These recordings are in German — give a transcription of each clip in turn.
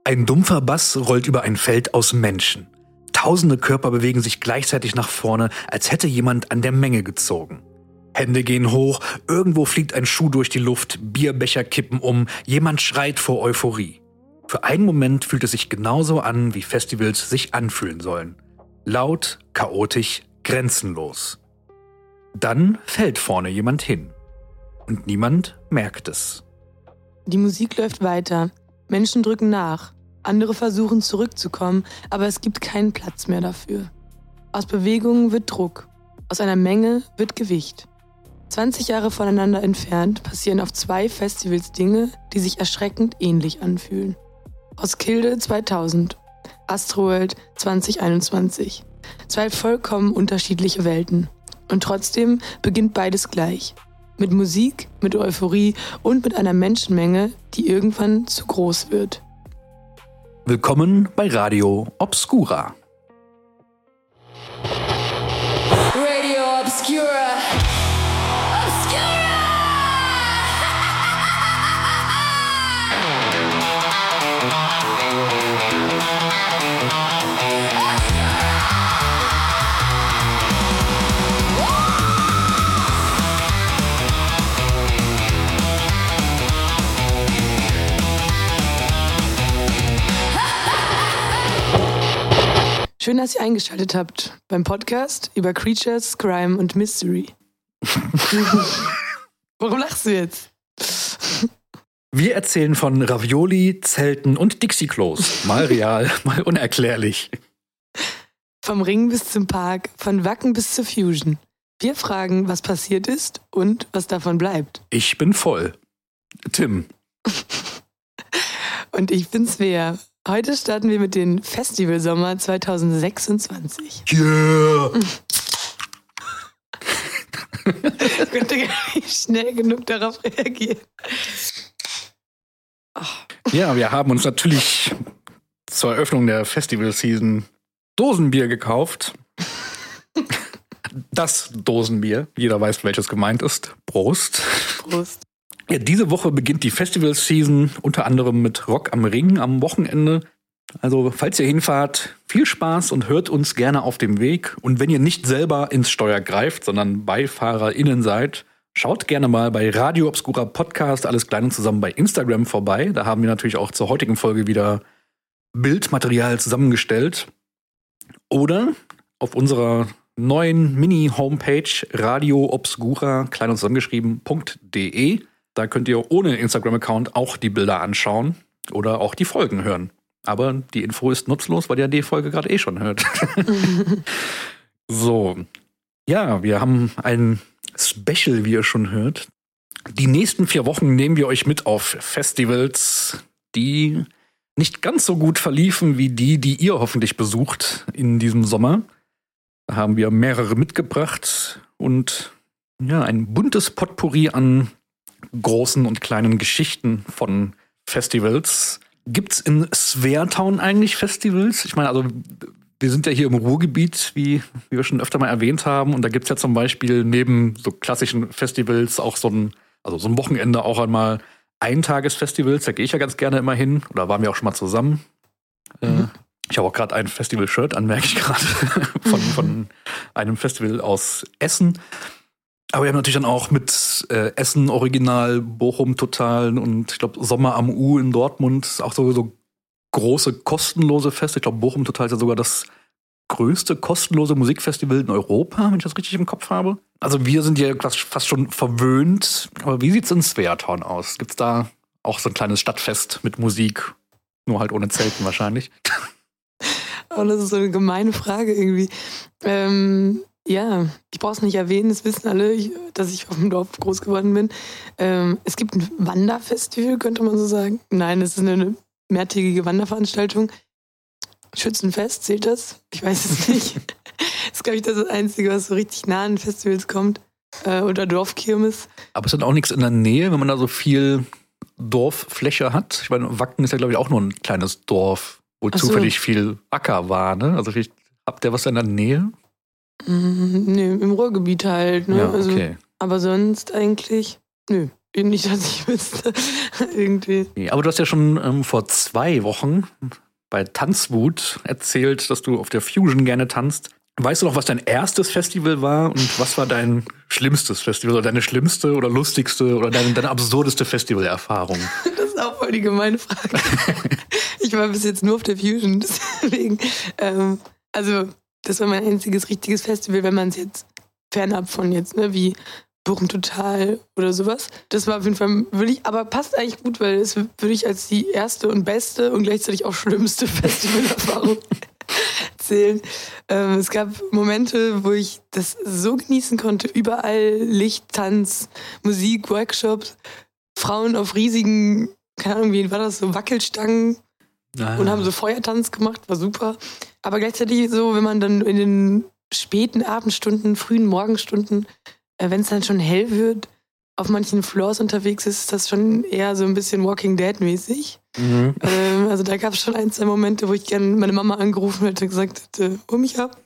Ein dumpfer Bass rollt über ein Feld aus Menschen. Tausende Körper bewegen sich gleichzeitig nach vorne, als hätte jemand an der Menge gezogen. Hände gehen hoch, irgendwo fliegt ein Schuh durch die Luft, Bierbecher kippen um, jemand schreit vor Euphorie. Für einen Moment fühlt es sich genauso an, wie Festivals sich anfühlen sollen. Laut, chaotisch, grenzenlos. Dann fällt vorne jemand hin. Und niemand merkt es. Die Musik läuft weiter. Menschen drücken nach. Andere versuchen zurückzukommen, aber es gibt keinen Platz mehr dafür. Aus Bewegungen wird Druck. Aus einer Menge wird Gewicht. 20 Jahre voneinander entfernt passieren auf 2 Festivals Dinge, die sich erschreckend ähnlich anfühlen. Roskilde 2000, Astroworld 2021. 2 vollkommen unterschiedliche Welten. Und trotzdem beginnt beides gleich. Mit Musik, mit Euphorie und mit einer Menschenmenge, die irgendwann zu groß wird. Willkommen bei Radio Obscura. Radio Obscura. Schön, dass ihr eingeschaltet habt beim Podcast über Creatures, Crime und Mystery. Warum lachst du jetzt? Wir erzählen von Ravioli, Zelten und Dixie-Klos. Mal real, mal unerklärlich. Vom Ring bis zum Park, von Wacken bis zur Fusion. Wir fragen, was passiert ist und was davon bleibt. Ich bin voll. Tim. Und ich bin Svea. Heute starten wir mit dem Festivalsommer 2026. Yeah! Ich könnte gar nicht schnell genug darauf reagieren. Ja, wir haben uns natürlich zur Eröffnung der Festival-Season Dosenbier gekauft. Das Dosenbier. Jeder weiß, welches gemeint ist. Prost. Prost. Ja, diese Woche beginnt die Festival-Season, unter anderem mit Rock am Ring am Wochenende. Also, falls ihr hinfahrt, viel Spaß und hört uns gerne auf dem Weg. Und wenn ihr nicht selber ins Steuer greift, sondern BeifahrerInnen seid, schaut gerne mal bei Radio Obscura Podcast, alles klein und zusammen bei Instagram vorbei. Da haben wir natürlich auch zur heutigen Folge wieder Bildmaterial zusammengestellt. Oder auf unserer neuen Mini-Homepage radioobscura, klein und zusammengeschrieben.de. Da könnt ihr ohne Instagram-Account auch die Bilder anschauen oder auch die Folgen hören. Aber die Info ist nutzlos, weil ihr die Folge gerade schon hört. So, ja, wir haben ein Special, wie ihr schon hört. Die nächsten 4 Wochen nehmen wir euch mit auf Festivals, die nicht ganz so gut verliefen wie die ihr hoffentlich besucht in diesem Sommer. Da haben wir mehrere mitgebracht und ja, ein buntes Potpourri an großen und kleinen Geschichten von Festivals. Gibt's in Sveatown eigentlich Festivals? Ich meine, also wir sind ja hier im Ruhrgebiet, wie wir schon öfter mal erwähnt haben. Und da gibt's ja zum Beispiel neben so klassischen Festivals auch so ein Wochenende auch einmal Eintagesfestivals. Da gehe ich ja ganz gerne immer hin. Oder waren wir auch schon mal zusammen. Ich habe auch gerade ein Festival-Shirt an, merke ich gerade, von einem Festival aus Essen. Aber wir haben natürlich dann auch mit Essen Original, Bochum Total und ich glaube Sommer am U in Dortmund auch so große kostenlose Feste. Ich glaube Bochum Total ist ja sogar das größte kostenlose Musikfestival in Europa, wenn ich das richtig im Kopf habe. Also wir sind hier fast schon verwöhnt. Aber wie sieht's in Sveatown aus? Gibt's da auch so ein kleines Stadtfest mit Musik? Nur halt ohne Zelten wahrscheinlich. Oh, das ist so eine gemeine Frage irgendwie. Ja, ich brauche es nicht erwähnen, das wissen alle, dass ich auf dem Dorf groß geworden bin. Es gibt ein Wanderfestival, könnte man so sagen. Nein, es ist eine mehrtägige Wanderveranstaltung. Schützenfest, zählt das? Ich weiß es nicht. Das ist, glaube ich, das Einzige, was so richtig nah an Festivals kommt. Oder Dorfkirmes. Aber es ist dann auch nichts in der Nähe, wenn man da so viel Dorffläche hat. Ich meine, Wacken ist ja, glaube ich, auch nur ein kleines Dorf, wo zufällig viel Acker war, ne? Also vielleicht habt ihr was in der Nähe? Nee, im Ruhrgebiet halt, ne? Ja, okay. Aber sonst eigentlich, nö. Nicht, dass ich wüsste. Irgendwie. Nee, aber du hast ja schon vor 2 Wochen bei Tanzwut erzählt, dass du auf der Fusion gerne tanzt. Weißt du noch, was dein erstes Festival war und was war dein schlimmstes Festival oder deine schlimmste oder lustigste oder deine absurdeste Festivalerfahrung? Das ist auch voll die gemeine Frage. Ich war bis jetzt nur auf der Fusion, deswegen. Also, das war mein einziges richtiges Festival, wenn man es jetzt fernab von jetzt, ne, wie Bochum Total oder sowas. Das war auf jeden Fall, aber passt eigentlich gut, weil das würde ich als die erste und beste und gleichzeitig auch schlimmste Festivalerfahrung zählen. Es gab Momente, wo ich das so genießen konnte. Überall Licht, Tanz, Musik, Workshops, Frauen auf riesigen, keine Ahnung, wie war das, so Wackelstangen und haben so Feuertanz gemacht, war super. Aber gleichzeitig so, wenn man dann in den späten Abendstunden, frühen Morgenstunden, wenn es dann schon hell wird, auf manchen Floors unterwegs ist das schon eher so ein bisschen Walking Dead-mäßig. Mhm. Also da gab es schon 1, 2 Momente, wo ich gerne meine Mama angerufen hätte und gesagt hätte, hol mich ab.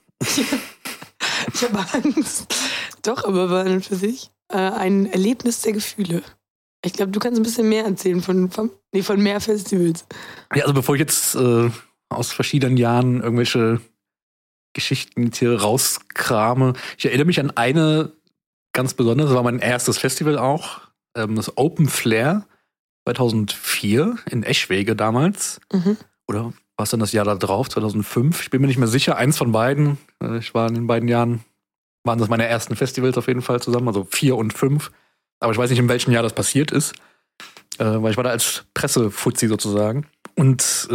Ich habe Angst. Doch, aber war an und für sich ein Erlebnis der Gefühle. Ich glaube, du kannst ein bisschen mehr erzählen von mehr Festivals. Ja, also bevor ich jetzt aus verschiedenen Jahren irgendwelche Geschichten hier rauskrame, ich erinnere mich an eine ganz besonders, das war mein erstes Festival auch, das Open Flair 2004 in Eschwege damals. Mhm. Oder war es dann das Jahr da drauf, 2005? Ich bin mir nicht mehr sicher, eins von beiden. Ich war in den beiden Jahren, waren das meine ersten Festivals auf jeden Fall zusammen, also 4 und 5. Aber ich weiß nicht, in welchem Jahr das passiert ist, weil ich war da als Pressefuzzi sozusagen. Und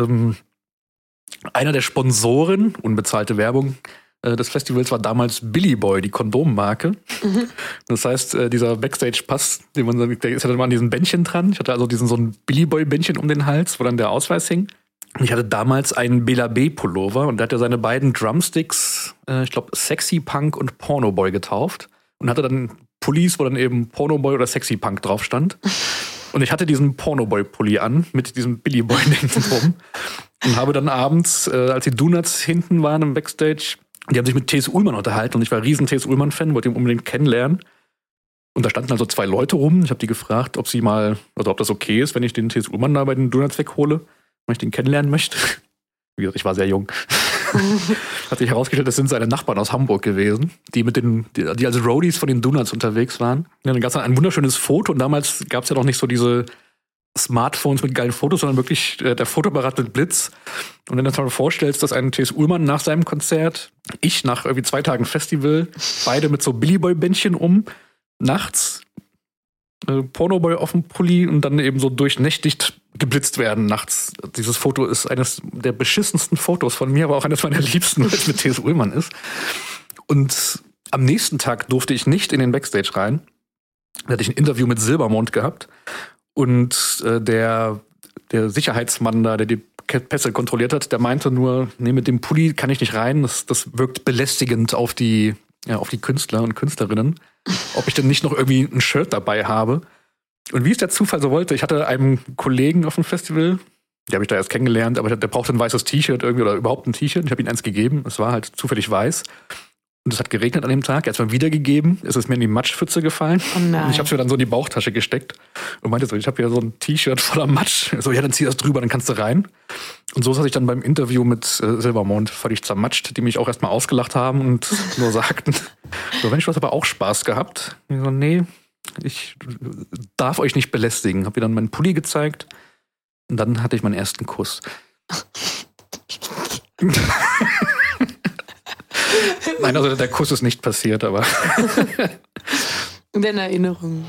einer der Sponsoren, unbezahlte Werbung, des Festivals war damals Billy Boy, die Kondommarke. Mhm. Das heißt, dieser Backstage-Pass, der ist ja dann mal an diesen Bändchen dran. Ich hatte also so ein Billy Boy-Bändchen um den Hals, wo dann der Ausweis hing. Und ich hatte damals einen Bela B-Pullover und der hat ja seine beiden Drumsticks, ich glaube, Sexy Punk und Porno Boy getauft. Und hatte dann Pullis, wo dann eben Porno Boy oder Sexy Punk drauf stand. Und ich hatte diesen Porno Boy-Pulli an, mit diesem Billy Boy-Ding drum. Und habe dann abends, als die Donuts hinten waren im Backstage, die haben sich mit T.S. Ullmann unterhalten und ich war ein riesen T.S. Ullmann-Fan, wollte ihn unbedingt kennenlernen. Und da standen also 2 Leute rum. Ich habe die gefragt, ob das okay ist, wenn ich den T.S. Ullmann da bei den Donuts weghole, wenn ich den kennenlernen möchte. Wie gesagt, ich war sehr jung. Hat sich herausgestellt, das sind seine Nachbarn aus Hamburg gewesen, die als Roadies von den Donuts unterwegs waren. Und dann gab es ein wunderschönes Foto und damals gab es ja noch nicht so diese Smartphones mit geilen Fotos, sondern wirklich der Fotoapparat mit Blitz. Und wenn du dir mal vorstellst, dass ein T.S. Ullmann nach seinem Konzert, ich nach irgendwie 2 Tagen Festival, beide mit so Billy Boy-Bändchen nachts, Pornoboy auf dem Pulli und dann eben so durchnächtigt geblitzt werden nachts. Dieses Foto ist eines der beschissensten Fotos von mir, aber auch eines meiner liebsten, weil es mit T.S. Ullmann ist. Und am nächsten Tag durfte ich nicht in den Backstage rein. Da hatte ich ein Interview mit Silbermond gehabt. Und der Sicherheitsmann da, der die Pässe kontrolliert hat, der meinte nur, nee, mit dem Pulli kann ich nicht rein. Das wirkt belästigend auf die Künstler und Künstlerinnen. Ob ich denn nicht noch irgendwie ein Shirt dabei habe. Und wie es der Zufall so wollte, ich hatte einen Kollegen auf dem Festival, die habe ich da erst kennengelernt, aber der brauchte ein weißes T-Shirt irgendwie oder überhaupt ein T-Shirt. Ich habe ihm eins gegeben. Es war halt zufällig weiß. Und es hat geregnet an dem Tag. Er hat es mir wiedergegeben. Es ist mir in die Matschpfütze gefallen. Oh nein. Und ich habe es mir dann so in die Bauchtasche gesteckt und meinte so, ich habe hier so ein T-Shirt voller Matsch. So, ja, dann zieh das drüber, dann kannst du rein. Und so saß ich dann beim Interview mit Silbermond völlig zermatscht, die mich auch erstmal ausgelacht haben und nur sagten, so, Mensch, du hast aber auch Spaß gehabt. Und ich so, nee, ich darf euch nicht belästigen. Hab ihr dann meinen Pulli gezeigt und dann hatte ich meinen ersten Kuss. Nein, also der Kuss ist nicht passiert, aber in den Erinnerungen.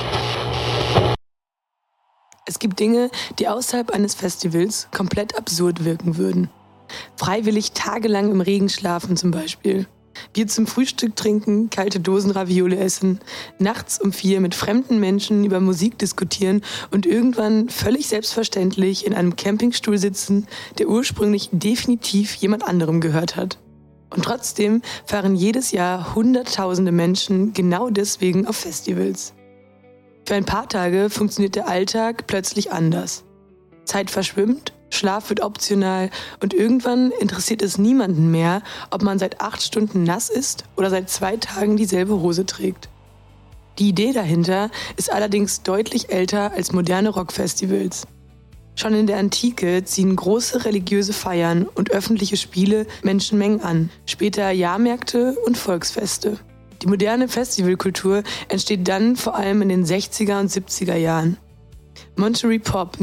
Es gibt Dinge, die außerhalb eines Festivals komplett absurd wirken würden. Freiwillig tagelang im Regen schlafen zum Beispiel. Bier zum Frühstück trinken, kalte Dosen Ravioli essen, nachts um 4 mit fremden Menschen über Musik diskutieren und irgendwann völlig selbstverständlich in einem Campingstuhl sitzen, der ursprünglich definitiv jemand anderem gehört hat. Und trotzdem fahren jedes Jahr Hunderttausende Menschen genau deswegen auf Festivals. Für ein paar Tage funktioniert der Alltag plötzlich anders. Zeit verschwimmt, Schlaf wird optional und irgendwann interessiert es niemanden mehr, ob man seit 8 Stunden nass ist oder seit 2 Tagen dieselbe Hose trägt. Die Idee dahinter ist allerdings deutlich älter als moderne Rockfestivals. Schon in der Antike ziehen große religiöse Feiern und öffentliche Spiele Menschenmengen an, später Jahrmärkte und Volksfeste. Die moderne Festivalkultur entsteht dann vor allem in den 60er und 70er Jahren. Monterey Pop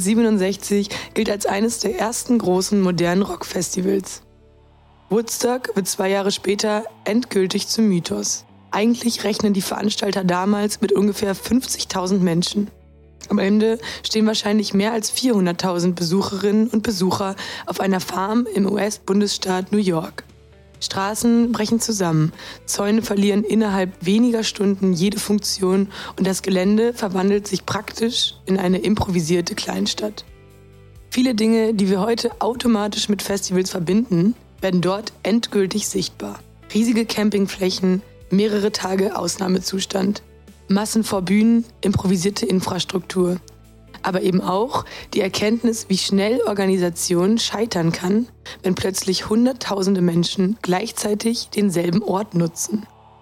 1967 gilt als eines der ersten großen modernen Rockfestivals. Woodstock wird 2 Jahre später endgültig zum Mythos. Eigentlich rechnen die Veranstalter damals mit ungefähr 50.000 Menschen. Am Ende stehen wahrscheinlich mehr als 400.000 Besucherinnen und Besucher auf einer Farm im US-Bundesstaat New York. Straßen brechen zusammen, Zäune verlieren innerhalb weniger Stunden jede Funktion und das Gelände verwandelt sich praktisch in eine improvisierte Kleinstadt. Viele Dinge, die wir heute automatisch mit Festivals verbinden, werden dort endgültig sichtbar. Riesige Campingflächen, mehrere Tage Ausnahmezustand, Massen vor Bühnen, improvisierte Infrastruktur. Aber eben auch die Erkenntnis, wie schnell Organisation scheitern kann, wenn plötzlich Hunderttausende Menschen gleichzeitig denselben Ort nutzen.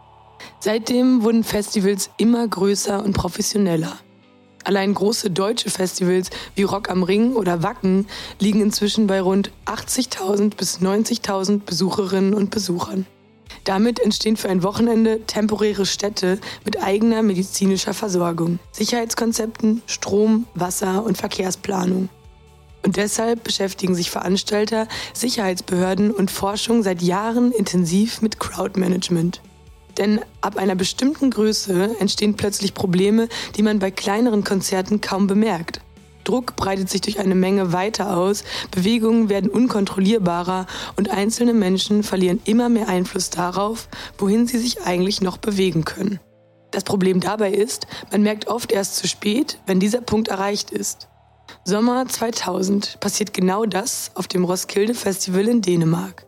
Seitdem wurden Festivals immer größer und professioneller. Allein große deutsche Festivals wie Rock am Ring oder Wacken liegen inzwischen bei rund 80.000 bis 90.000 Besucherinnen und Besuchern. Damit entstehen für ein Wochenende temporäre Städte mit eigener medizinischer Versorgung, Sicherheitskonzepten, Strom-, Wasser- und Verkehrsplanung. Und deshalb beschäftigen sich Veranstalter, Sicherheitsbehörden und Forschung seit Jahren intensiv mit Crowdmanagement. Denn ab einer bestimmten Größe entstehen plötzlich Probleme, die man bei kleineren Konzerten kaum bemerkt. Druck breitet sich durch eine Menge weiter aus, Bewegungen werden unkontrollierbarer und einzelne Menschen verlieren immer mehr Einfluss darauf, wohin sie sich eigentlich noch bewegen können. Das Problem dabei ist, man merkt oft erst zu spät, wenn dieser Punkt erreicht ist. Sommer 2000 passiert genau das auf dem Roskilde Festival in Dänemark.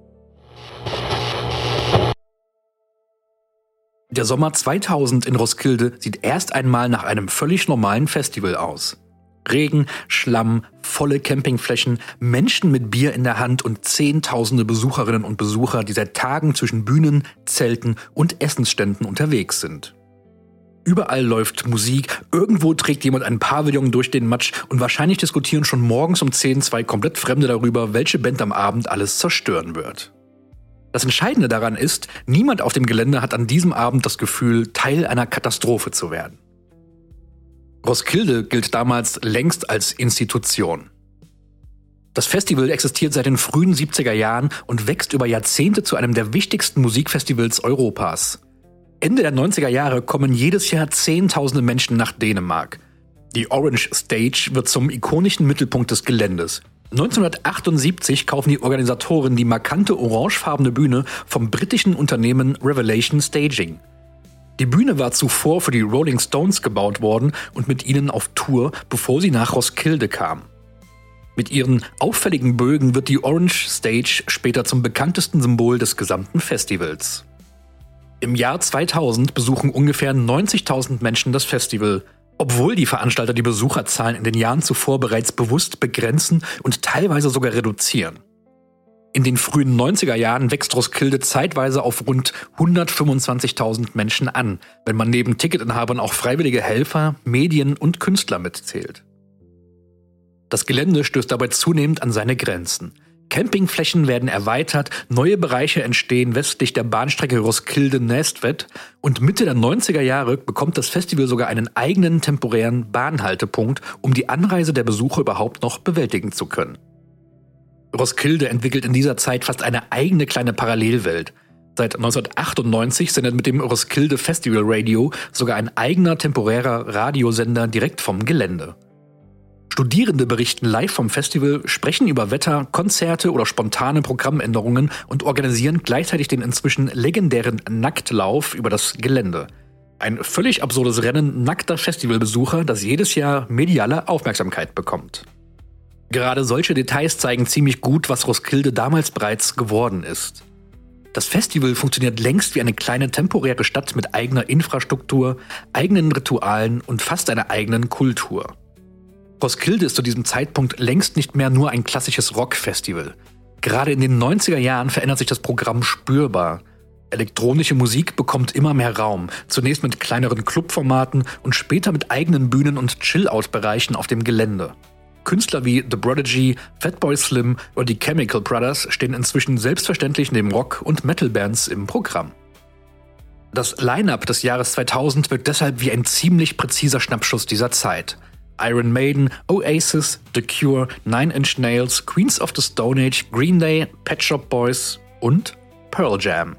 Der Sommer 2000 in Roskilde sieht erst einmal nach einem völlig normalen Festival aus. Regen, Schlamm, volle Campingflächen, Menschen mit Bier in der Hand und Zehntausende Besucherinnen und Besucher, die seit Tagen zwischen Bühnen, Zelten und Essensständen unterwegs sind. Überall läuft Musik, irgendwo trägt jemand ein Pavillon durch den Matsch und wahrscheinlich diskutieren schon morgens um 10 zwei komplett Fremde darüber, welche Band am Abend alles zerstören wird. Das Entscheidende daran ist, niemand auf dem Gelände hat an diesem Abend das Gefühl, Teil einer Katastrophe zu werden. Roskilde gilt damals längst als Institution. Das Festival existiert seit den frühen 70er Jahren und wächst über Jahrzehnte zu einem der wichtigsten Musikfestivals Europas. Ende der 90er Jahre kommen jedes Jahr Zehntausende Menschen nach Dänemark. Die Orange Stage wird zum ikonischen Mittelpunkt des Geländes. 1978 kaufen die Organisatoren die markante orangefarbene Bühne vom britischen Unternehmen Revelation Staging. Die Bühne war zuvor für die Rolling Stones gebaut worden und mit ihnen auf Tour, bevor sie nach Roskilde kamen. Mit ihren auffälligen Bögen wird die Orange Stage später zum bekanntesten Symbol des gesamten Festivals. Im Jahr 2000 besuchen ungefähr 90.000 Menschen das Festival, obwohl die Veranstalter die Besucherzahlen in den Jahren zuvor bereits bewusst begrenzen und teilweise sogar reduzieren. In den frühen 90er Jahren wächst Roskilde zeitweise auf rund 125.000 Menschen an, wenn man neben Ticketinhabern auch freiwillige Helfer, Medien und Künstler mitzählt. Das Gelände stößt dabei zunehmend an seine Grenzen. Campingflächen werden erweitert, neue Bereiche entstehen westlich der Bahnstrecke Roskilde-Næstved und Mitte der 90er Jahre bekommt das Festival sogar einen eigenen temporären Bahnhaltepunkt, um die Anreise der Besucher überhaupt noch bewältigen zu können. Roskilde entwickelt in dieser Zeit fast eine eigene kleine Parallelwelt. Seit 1998 sendet mit dem Roskilde Festival Radio sogar ein eigener temporärer Radiosender direkt vom Gelände. Studierende berichten live vom Festival, sprechen über Wetter, Konzerte oder spontane Programmänderungen und organisieren gleichzeitig den inzwischen legendären Nacktlauf über das Gelände. Ein völlig absurdes Rennen nackter Festivalbesucher, das jedes Jahr mediale Aufmerksamkeit bekommt. Gerade solche Details zeigen ziemlich gut, was Roskilde damals bereits geworden ist. Das Festival funktioniert längst wie eine kleine temporäre Stadt mit eigener Infrastruktur, eigenen Ritualen und fast einer eigenen Kultur. Roskilde ist zu diesem Zeitpunkt längst nicht mehr nur ein klassisches Rockfestival. Gerade in den 90er Jahren verändert sich das Programm spürbar. Elektronische Musik bekommt immer mehr Raum, zunächst mit kleineren Clubformaten und später mit eigenen Bühnen und Chill-Out-Bereichen auf dem Gelände. Künstler wie The Prodigy, Fatboy Slim oder die Chemical Brothers stehen inzwischen selbstverständlich neben Rock- und Metal-Bands im Programm. Das Line-Up des Jahres 2000 wirkt deshalb wie ein ziemlich präziser Schnappschuss dieser Zeit. Iron Maiden, Oasis, The Cure, Nine Inch Nails, Queens of the Stone Age, Green Day, Pet Shop Boys und Pearl Jam.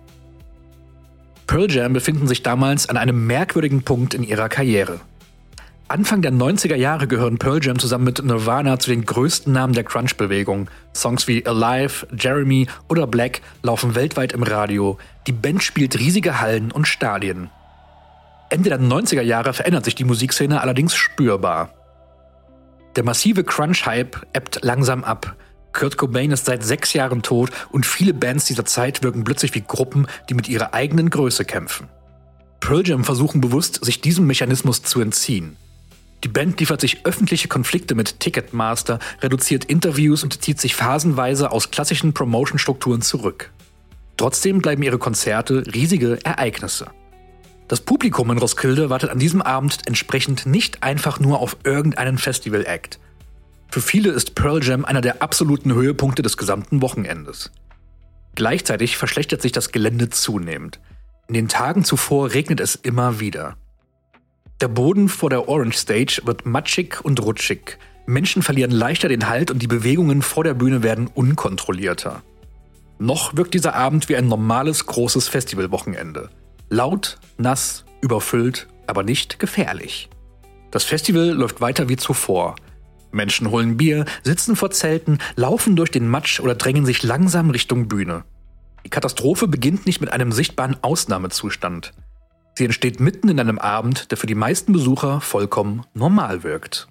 Pearl Jam befinden sich damals an einem merkwürdigen Punkt in ihrer Karriere. Anfang der 90er Jahre gehören Pearl Jam zusammen mit Nirvana zu den größten Namen der Grunge-Bewegung. Songs wie Alive, Jeremy oder Black laufen weltweit im Radio. Die Band spielt riesige Hallen und Stadien. Ende der 90er Jahre verändert sich die Musikszene allerdings spürbar. Der massive Crunch-Hype ebbt langsam ab. Kurt Cobain ist seit 6 Jahren tot und viele Bands dieser Zeit wirken plötzlich wie Gruppen, die mit ihrer eigenen Größe kämpfen. Pearl Jam versuchen bewusst, sich diesem Mechanismus zu entziehen. Die Band liefert sich öffentliche Konflikte mit Ticketmaster, reduziert Interviews und zieht sich phasenweise aus klassischen Promotion-Strukturen zurück. Trotzdem bleiben ihre Konzerte riesige Ereignisse. Das Publikum in Roskilde wartet an diesem Abend entsprechend nicht einfach nur auf irgendeinen Festival-Act. Für viele ist Pearl Jam einer der absoluten Höhepunkte des gesamten Wochenendes. Gleichzeitig verschlechtert sich das Gelände zunehmend. In den Tagen zuvor regnet es immer wieder. Der Boden vor der Orange Stage wird matschig und rutschig. Menschen verlieren leichter den Halt und die Bewegungen vor der Bühne werden unkontrollierter. Noch wirkt dieser Abend wie ein normales, großes Festivalwochenende. Laut, nass, überfüllt, aber nicht gefährlich. Das Festival läuft weiter wie zuvor. Menschen holen Bier, sitzen vor Zelten, laufen durch den Matsch oder drängen sich langsam Richtung Bühne. Die Katastrophe beginnt nicht mit einem sichtbaren Ausnahmezustand. Sie entsteht mitten in einem Abend, der für die meisten Besucher vollkommen normal wirkt.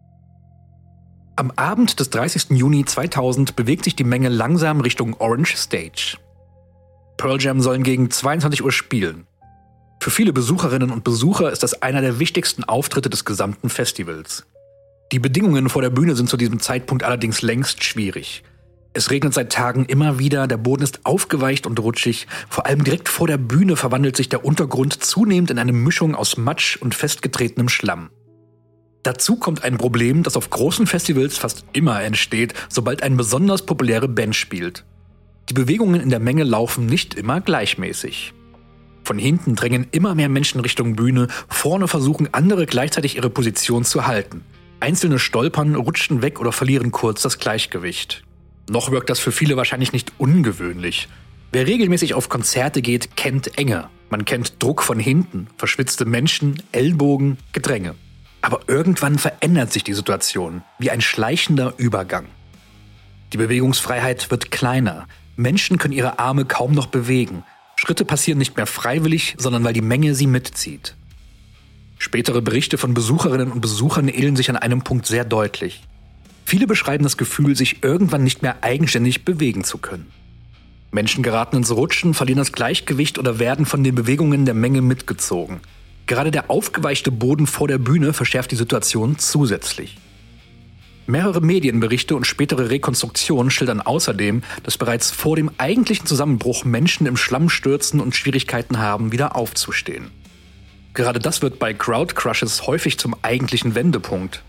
Am Abend des 30. Juni 2000 bewegt sich die Menge langsam Richtung Orange Stage. Pearl Jam sollen gegen 22 Uhr spielen. Für viele Besucherinnen und Besucher ist das einer der wichtigsten Auftritte des gesamten Festivals. Die Bedingungen vor der Bühne sind zu diesem Zeitpunkt allerdings längst schwierig. Es regnet seit Tagen immer wieder, der Boden ist aufgeweicht und rutschig. Vor allem direkt vor der Bühne verwandelt sich der Untergrund zunehmend in eine Mischung aus Matsch und festgetretenem Schlamm. Dazu kommt ein Problem, das auf großen Festivals fast immer entsteht, sobald eine besonders populäre Band spielt. Die Bewegungen in der Menge laufen nicht immer gleichmäßig. Von hinten drängen immer mehr Menschen Richtung Bühne, vorne versuchen andere gleichzeitig ihre Position zu halten. Einzelne stolpern, rutschen weg oder verlieren kurz das Gleichgewicht. Noch wirkt das für viele wahrscheinlich nicht ungewöhnlich. Wer regelmäßig auf Konzerte geht, kennt Enge. Man kennt Druck von hinten, verschwitzte Menschen, Ellbogen, Gedränge. Aber irgendwann verändert sich die Situation, wie ein schleichender Übergang. Die Bewegungsfreiheit wird kleiner. Menschen können ihre Arme kaum noch bewegen. Schritte passieren nicht mehr freiwillig, sondern weil die Menge sie mitzieht. Spätere Berichte von Besucherinnen und Besuchern ähneln sich an einem Punkt sehr deutlich. Viele beschreiben das Gefühl, sich irgendwann nicht mehr eigenständig bewegen zu können. Menschen geraten ins Rutschen, verlieren das Gleichgewicht oder werden von den Bewegungen der Menge mitgezogen. Gerade der aufgeweichte Boden vor der Bühne verschärft die Situation zusätzlich. Mehrere Medienberichte und spätere Rekonstruktionen schildern außerdem, dass bereits vor dem eigentlichen Zusammenbruch Menschen im Schlamm stürzen und Schwierigkeiten haben, wieder aufzustehen. Gerade das wird bei Crowdcrushes häufig zum eigentlichen Wendepunkt.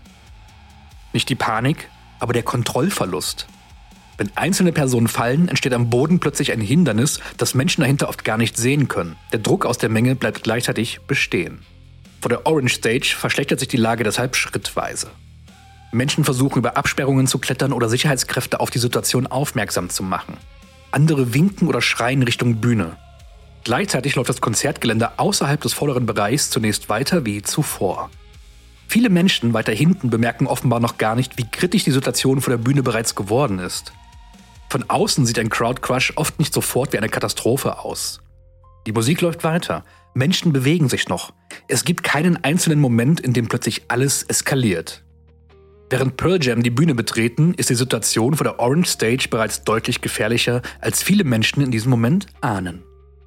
Nicht die Panik, aber der Kontrollverlust. Wenn einzelne Personen fallen, entsteht am Boden plötzlich ein Hindernis, das Menschen dahinter oft gar nicht sehen können. Der Druck aus der Menge bleibt gleichzeitig bestehen. Vor der Orange Stage verschlechtert sich die Lage deshalb schrittweise. Menschen versuchen über Absperrungen zu klettern oder Sicherheitskräfte auf die Situation aufmerksam zu machen. Andere winken oder schreien Richtung Bühne. Gleichzeitig läuft das Konzertgelände außerhalb des vorderen Bereichs zunächst weiter wie zuvor. Viele Menschen weiter hinten bemerken offenbar noch gar nicht, wie kritisch die Situation vor der Bühne bereits geworden ist. Von außen sieht ein Crowdcrush oft nicht sofort wie eine Katastrophe aus. Die Musik läuft weiter, Menschen bewegen sich noch. Es gibt keinen einzelnen Moment, in dem plötzlich alles eskaliert. Während Pearl Jam die Bühne betreten, ist die Situation vor der Orange Stage bereits deutlich gefährlicher, als viele Menschen in diesem Moment ahnen.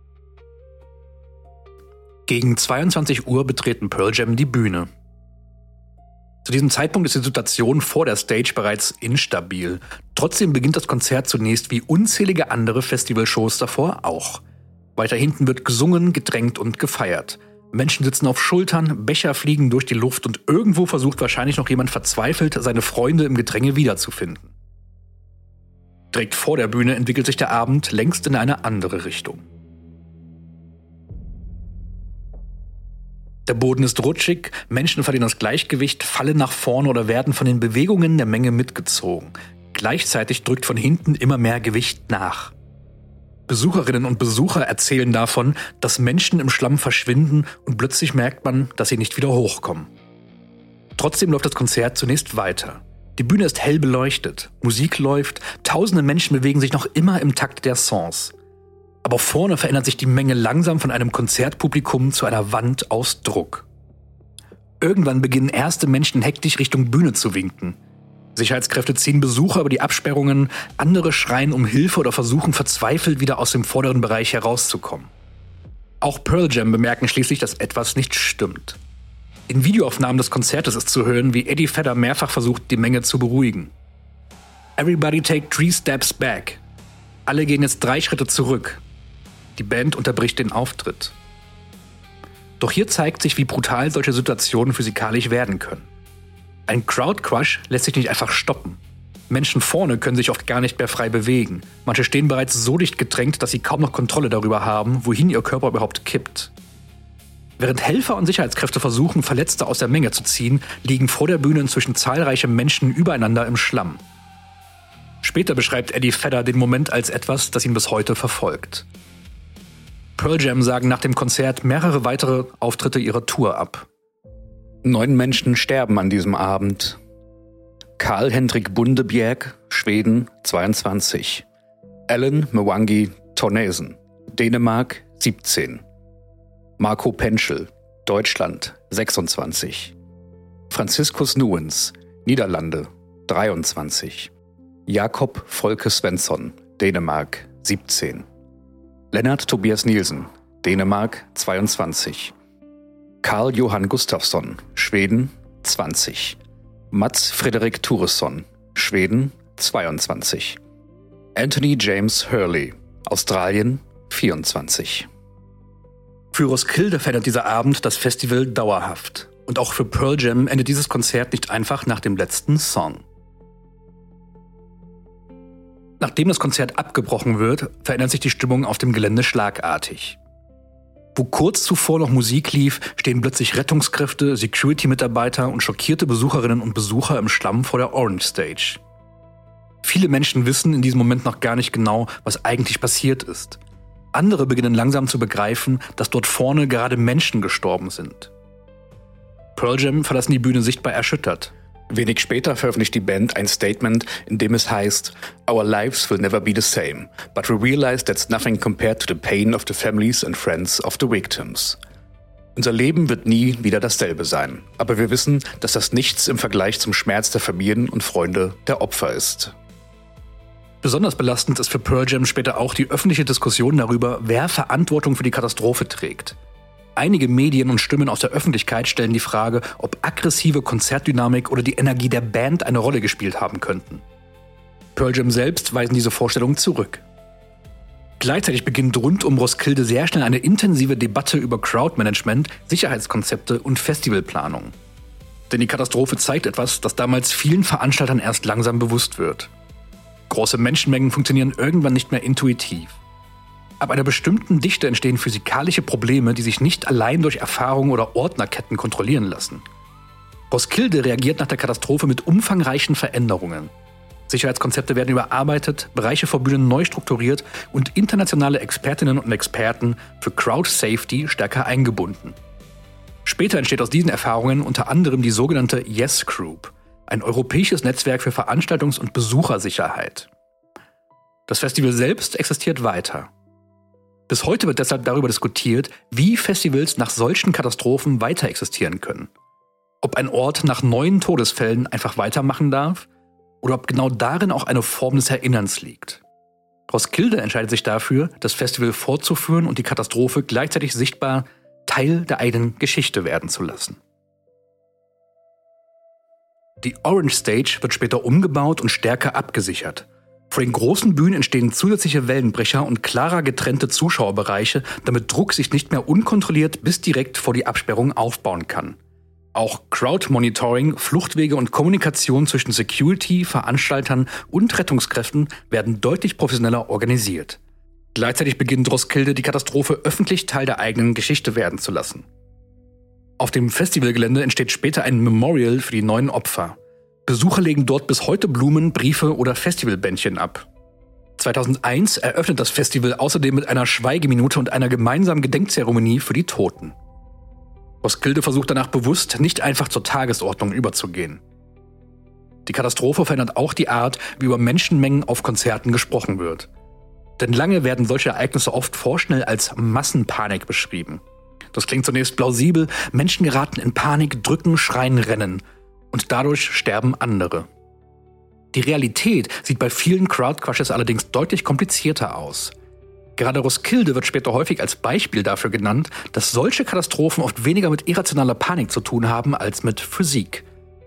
Gegen 22 Uhr betreten Pearl Jam die Bühne. Zu diesem Zeitpunkt ist die Situation vor der Stage bereits instabil. Trotzdem beginnt das Konzert zunächst wie unzählige andere Festivalshows davor auch. Weiter hinten wird gesungen, gedrängt und gefeiert. Menschen sitzen auf Schultern, Becher fliegen durch die Luft und irgendwo versucht wahrscheinlich noch jemand verzweifelt, seine Freunde im Gedränge wiederzufinden. Direkt vor der Bühne entwickelt sich der Abend längst in eine andere Richtung. Der Boden ist rutschig, Menschen verlieren das Gleichgewicht, fallen nach vorne oder werden von den Bewegungen der Menge mitgezogen. Gleichzeitig drückt von hinten immer mehr Gewicht nach. Besucherinnen und Besucher erzählen davon, dass Menschen im Schlamm verschwinden und plötzlich merkt man, dass sie nicht wieder hochkommen. Trotzdem läuft das Konzert zunächst weiter. Die Bühne ist hell beleuchtet, Musik läuft, tausende Menschen bewegen sich noch immer im Takt der Songs. Aber vorne verändert sich die Menge langsam von einem Konzertpublikum zu einer Wand aus Druck. Irgendwann beginnen erste Menschen hektisch Richtung Bühne zu winken. Sicherheitskräfte ziehen Besucher über die Absperrungen, andere schreien um Hilfe oder versuchen verzweifelt wieder aus dem vorderen Bereich herauszukommen. Auch Pearl Jam bemerken schließlich, dass etwas nicht stimmt. In Videoaufnahmen des Konzertes ist zu hören, wie Eddie Vedder mehrfach versucht, die Menge zu beruhigen. Everybody take 3 steps back. Alle gehen jetzt 3 Schritte zurück. Die Band unterbricht den Auftritt. Doch hier zeigt sich, wie brutal solche Situationen physikalisch werden können. Ein Crowdcrush lässt sich nicht einfach stoppen. Menschen vorne können sich oft gar nicht mehr frei bewegen. Manche stehen bereits so dicht gedrängt, dass sie kaum noch Kontrolle darüber haben, wohin ihr Körper überhaupt kippt. Während Helfer und Sicherheitskräfte versuchen, Verletzte aus der Menge zu ziehen, liegen vor der Bühne inzwischen zahlreiche Menschen übereinander im Schlamm. Später beschreibt Eddie Vedder den Moment als etwas, das ihn bis heute verfolgt. Pearl Jam sagen nach dem Konzert mehrere weitere Auftritte ihrer Tour ab. 9 Menschen sterben an diesem Abend. Karl-Hendrik Bundebjerg, Schweden, 22. Alan Mwangi Tornesen, Dänemark, 17. Marco Penschel, Deutschland, 26. Franziskus Nuens, Niederlande, 23. Jakob Volke Svensson, Dänemark, 17. Lennart Tobias Nielsen, Dänemark, 22. Karl Johan Gustafsson, Schweden, 20. Mats Frederik Thuresson, Schweden, 22. Anthony James Hurley, Australien, 24. Für Roskilde verändert dieser Abend das Festival dauerhaft. Und auch für Pearl Jam endet dieses Konzert nicht einfach nach dem letzten Song. Nachdem das Konzert abgebrochen wird, verändert sich die Stimmung auf dem Gelände schlagartig. Wo kurz zuvor noch Musik lief, stehen plötzlich Rettungskräfte, Security-Mitarbeiter und schockierte Besucherinnen und Besucher im Schlamm vor der Orange Stage. Viele Menschen wissen in diesem Moment noch gar nicht genau, was eigentlich passiert ist. Andere beginnen langsam zu begreifen, dass dort vorne gerade Menschen gestorben sind. Pearl Jam verlassen die Bühne sichtbar erschüttert. Wenig später veröffentlicht die Band ein Statement, in dem es heißt: "Our lives will never be the same, but we realize that's nothing compared to the pain of the families and friends of the victims." Unser Leben wird nie wieder dasselbe sein, aber wir wissen, dass das nichts im Vergleich zum Schmerz der Familien und Freunde der Opfer ist. Besonders belastend ist für Pearl Jam später auch die öffentliche Diskussion darüber, wer Verantwortung für die Katastrophe trägt. Einige Medien und Stimmen aus der Öffentlichkeit stellen die Frage, ob aggressive Konzertdynamik oder die Energie der Band eine Rolle gespielt haben könnten. Pearl Jam selbst weisen diese Vorstellungen zurück. Gleichzeitig beginnt rund um Roskilde sehr schnell eine intensive Debatte über Crowdmanagement, Sicherheitskonzepte und Festivalplanung. Denn die Katastrophe zeigt etwas, das damals vielen Veranstaltern erst langsam bewusst wird. Große Menschenmengen funktionieren irgendwann nicht mehr intuitiv. Ab einer bestimmten Dichte entstehen physikalische Probleme, die sich nicht allein durch Erfahrung oder Ordnerketten kontrollieren lassen. Roskilde reagiert nach der Katastrophe mit umfangreichen Veränderungen. Sicherheitskonzepte werden überarbeitet, Bereiche vor Bühnen neu strukturiert und internationale Expertinnen und Experten für Crowd Safety stärker eingebunden. Später entsteht aus diesen Erfahrungen unter anderem die sogenannte Yes Group, ein europäisches Netzwerk für Veranstaltungs- und Besuchersicherheit. Das Festival selbst existiert weiter. Bis heute wird deshalb darüber diskutiert, wie Festivals nach solchen Katastrophen weiter existieren können. Ob ein Ort nach neuen Todesfällen einfach weitermachen darf oder ob genau darin auch eine Form des Erinnerns liegt. Roskilde entscheidet sich dafür, das Festival fortzuführen und die Katastrophe gleichzeitig sichtbar Teil der eigenen Geschichte werden zu lassen. Die Orange Stage wird später umgebaut und stärker abgesichert. Vor den großen Bühnen entstehen zusätzliche Wellenbrecher und klarer getrennte Zuschauerbereiche, damit Druck sich nicht mehr unkontrolliert bis direkt vor die Absperrung aufbauen kann. Auch Crowd-Monitoring, Fluchtwege und Kommunikation zwischen Security, Veranstaltern und Rettungskräften werden deutlich professioneller organisiert. Gleichzeitig beginnt Roskilde, die Katastrophe öffentlich Teil der eigenen Geschichte werden zu lassen. Auf dem Festivalgelände entsteht später ein Memorial für die 9 Opfer. Besucher legen dort bis heute Blumen, Briefe oder Festivalbändchen ab. 2001 eröffnet das Festival außerdem mit einer Schweigeminute und einer gemeinsamen Gedenkzeremonie für die Toten. Roskilde versucht danach bewusst, nicht einfach zur Tagesordnung überzugehen. Die Katastrophe verändert auch die Art, wie über Menschenmengen auf Konzerten gesprochen wird. Denn lange werden solche Ereignisse oft vorschnell als Massenpanik beschrieben. Das klingt zunächst plausibel, Menschen geraten in Panik, drücken, schreien, rennen. Und dadurch sterben andere. Die Realität sieht bei vielen Crowdcrushes allerdings deutlich komplizierter aus. Gerade Roskilde wird später häufig als Beispiel dafür genannt, dass solche Katastrophen oft weniger mit irrationaler Panik zu tun haben als mit Physik.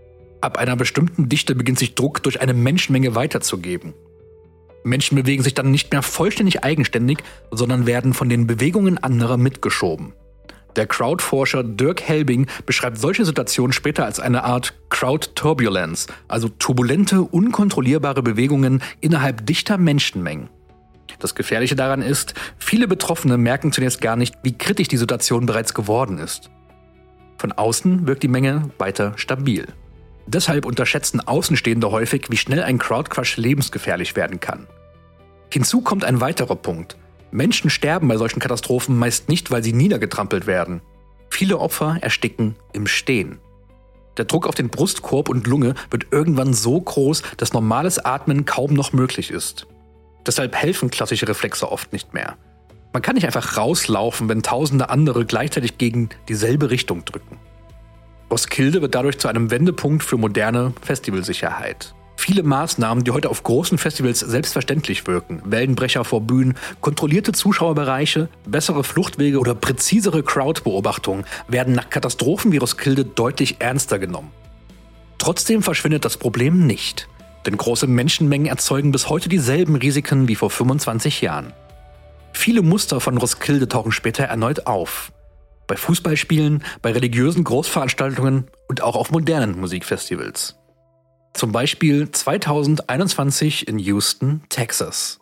Ab einer bestimmten Dichte beginnt sich Druck durch eine Menschenmenge weiterzugeben. Menschen bewegen sich dann nicht mehr vollständig eigenständig, sondern werden von den Bewegungen anderer mitgeschoben. Der Crowdforscher Dirk Helbing beschreibt solche Situationen später als eine Art Crowd-Turbulence, also turbulente, unkontrollierbare Bewegungen innerhalb dichter Menschenmengen. Das Gefährliche daran ist, viele Betroffene merken zunächst gar nicht, wie kritisch die Situation bereits geworden ist. Von außen wirkt die Menge weiter stabil. Deshalb unterschätzen Außenstehende häufig, wie schnell ein Crowdcrush lebensgefährlich werden kann. Hinzu kommt ein weiterer Punkt. Menschen sterben bei solchen Katastrophen meist nicht, weil sie niedergetrampelt werden. Viele Opfer ersticken im Stehen. Der Druck auf den Brustkorb und Lunge wird irgendwann so groß, dass normales Atmen kaum noch möglich ist. Deshalb helfen klassische Reflexe oft nicht mehr. Man kann nicht einfach rauslaufen, wenn tausende andere gleichzeitig gegen dieselbe Richtung drücken. Roskilde wird dadurch zu einem Wendepunkt für moderne Festivalsicherheit. Viele Maßnahmen, die heute auf großen Festivals selbstverständlich wirken, Wellenbrecher vor Bühnen, kontrollierte Zuschauerbereiche, bessere Fluchtwege oder präzisere Crowdbeobachtung, werden nach Katastrophen wie Roskilde deutlich ernster genommen. Trotzdem verschwindet das Problem nicht. Denn große Menschenmengen erzeugen bis heute dieselben Risiken wie vor 25 Jahren. Viele Muster von Roskilde tauchen später erneut auf. Bei Fußballspielen, bei religiösen Großveranstaltungen und auch auf modernen Musikfestivals. Zum Beispiel 2021 in Houston, Texas.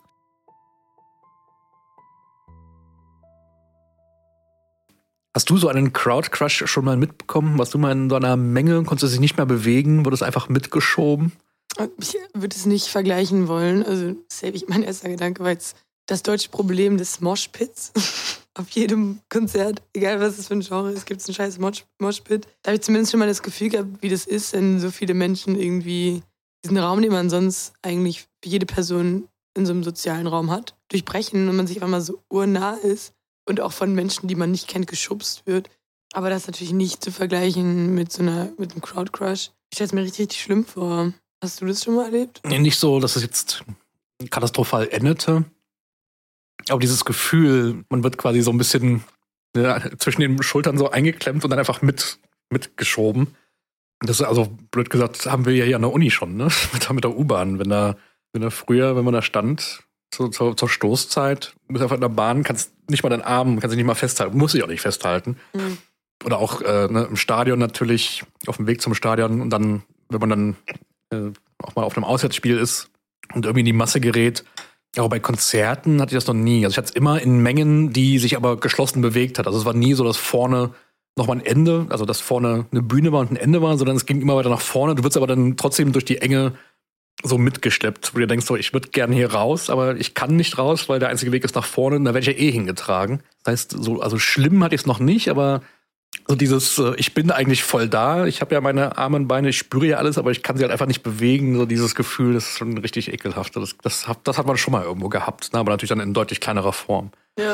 Hast du so einen Crowdcrush schon mal mitbekommen? Warst du mal in so einer Menge, konntest du dich nicht mehr bewegen, wurdest einfach mitgeschoben? Ich würde es nicht vergleichen wollen. Also, mein erster Gedanke war jetzt das deutsche Problem des Moshpits. Auf jedem Konzert, egal was es für ein Genre ist, gibt es einen scheiß Moshpit. Da habe ich zumindest schon mal das Gefühl gehabt, wie das ist, wenn so viele Menschen irgendwie diesen Raum, den man sonst eigentlich für jede Person in so einem sozialen Raum hat, durchbrechen und man sich einfach mal so urnah ist und auch von Menschen, die man nicht kennt, geschubst wird. Aber das ist natürlich nicht zu vergleichen mit einem Crowdcrush. Ich stelle es mir richtig, richtig schlimm vor. Hast du das schon mal erlebt? Nee, nicht so, dass es jetzt katastrophal endete. Aber dieses Gefühl, man wird quasi so ein bisschen zwischen den Schultern so eingeklemmt und dann einfach mitgeschoben. Das ist also, blöd gesagt, haben wir ja hier an der Uni schon, ne? Mit der U-Bahn. Wenn man da stand, zur Stoßzeit, bist einfach in der Bahn, kannst nicht mal deinen Arm, kannst dich nicht mal festhalten, musst dich auch nicht festhalten. Mhm. Oder auch im Stadion natürlich, auf dem Weg zum Stadion und dann, wenn man dann auch mal auf einem Auswärtsspiel ist und irgendwie in die Masse gerät. Aber bei Konzerten hatte ich das noch nie. Also ich hatte es immer in Mengen, die sich aber geschlossen bewegt hat. Also es war nie so, dass vorne nochmal ein Ende, also dass vorne eine Bühne war und ein Ende war, sondern es ging immer weiter nach vorne. Du wirst aber dann trotzdem durch die Enge so mitgeschleppt, wo du denkst, so, ich würde gerne hier raus, aber ich kann nicht raus, weil der einzige Weg ist nach vorne und da werde ich ja hingetragen. Das heißt, so, also schlimm hatte ich es noch nicht, aber so dieses, ich bin eigentlich voll da, ich habe ja meine Arme und Beine, ich spüre ja alles, aber ich kann sie halt einfach nicht bewegen. So dieses Gefühl, das ist schon richtig ekelhaft. Das hat man schon mal irgendwo gehabt, ne? Aber natürlich dann in deutlich kleinerer Form. Ja.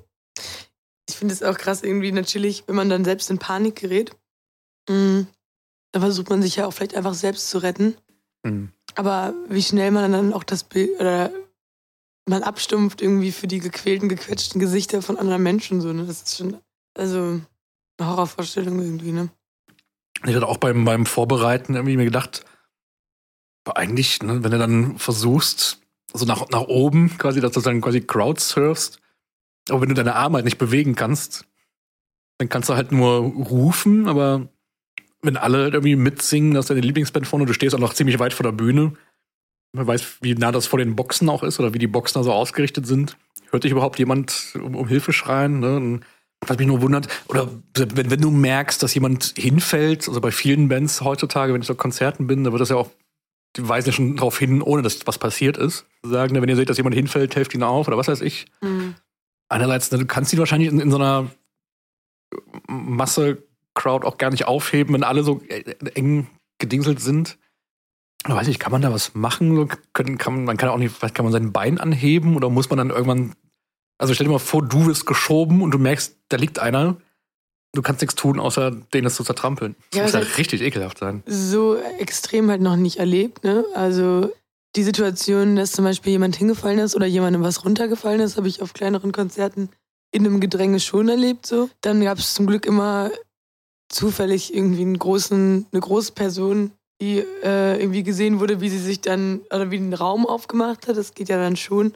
Ich finde es auch krass irgendwie natürlich, wenn man dann selbst in Panik gerät. Da versucht man sich ja auch vielleicht einfach selbst zu retten. Mhm. Aber wie schnell man dann auch das Bild oder man abstumpft irgendwie für die gequälten, gequetschten Gesichter von anderen Menschen. So, ne? Das ist schon, also eine Horrorvorstellung irgendwie, ne? Ich hatte auch beim Vorbereiten irgendwie mir gedacht, eigentlich, ne, wenn du dann versuchst, also nach oben quasi, dass du dann quasi Crowdsurfst. Aber wenn du deine Arme halt nicht bewegen kannst, dann kannst du halt nur rufen, aber wenn alle halt irgendwie mitsingen, dass deine Lieblingsband vorne, du stehst auch noch ziemlich weit vor der Bühne, man weiß, wie nah das vor den Boxen auch ist oder wie die Boxen da so ausgerichtet sind. Hört dich überhaupt jemand um Hilfe schreien? Ne? Und was mich nur wundert, oder wenn du merkst, dass jemand hinfällt, also bei vielen Bands heutzutage, wenn ich auf Konzerten bin, da wird das ja auch, die weisen ja schon darauf hin, ohne dass was passiert ist. Sagen, wenn ihr seht, dass jemand hinfällt, helft ihn auf oder was weiß ich. Mhm. Einerseits, du kannst ihn wahrscheinlich in so einer Masse-Crowd auch gar nicht aufheben, wenn alle so eng gedingselt sind. Ich weiß nicht, kann man da was machen? Man kann auch nicht, kann man sein Bein anheben oder muss man dann irgendwann, also stell dir mal vor, du wirst geschoben und du merkst, da liegt einer. Du kannst nichts tun, außer den zu zertrampeln. Das muss ja richtig ekelhaft sein. So extrem halt noch nicht erlebt, ne? Also die Situation, dass zum Beispiel jemand hingefallen ist oder jemandem was runtergefallen ist, habe ich auf kleineren Konzerten in einem Gedränge schon erlebt. So. Dann gab es zum Glück immer zufällig irgendwie eine große Person, die irgendwie gesehen wurde, wie sie sich dann, oder wie den Raum aufgemacht hat. Das geht ja dann schon.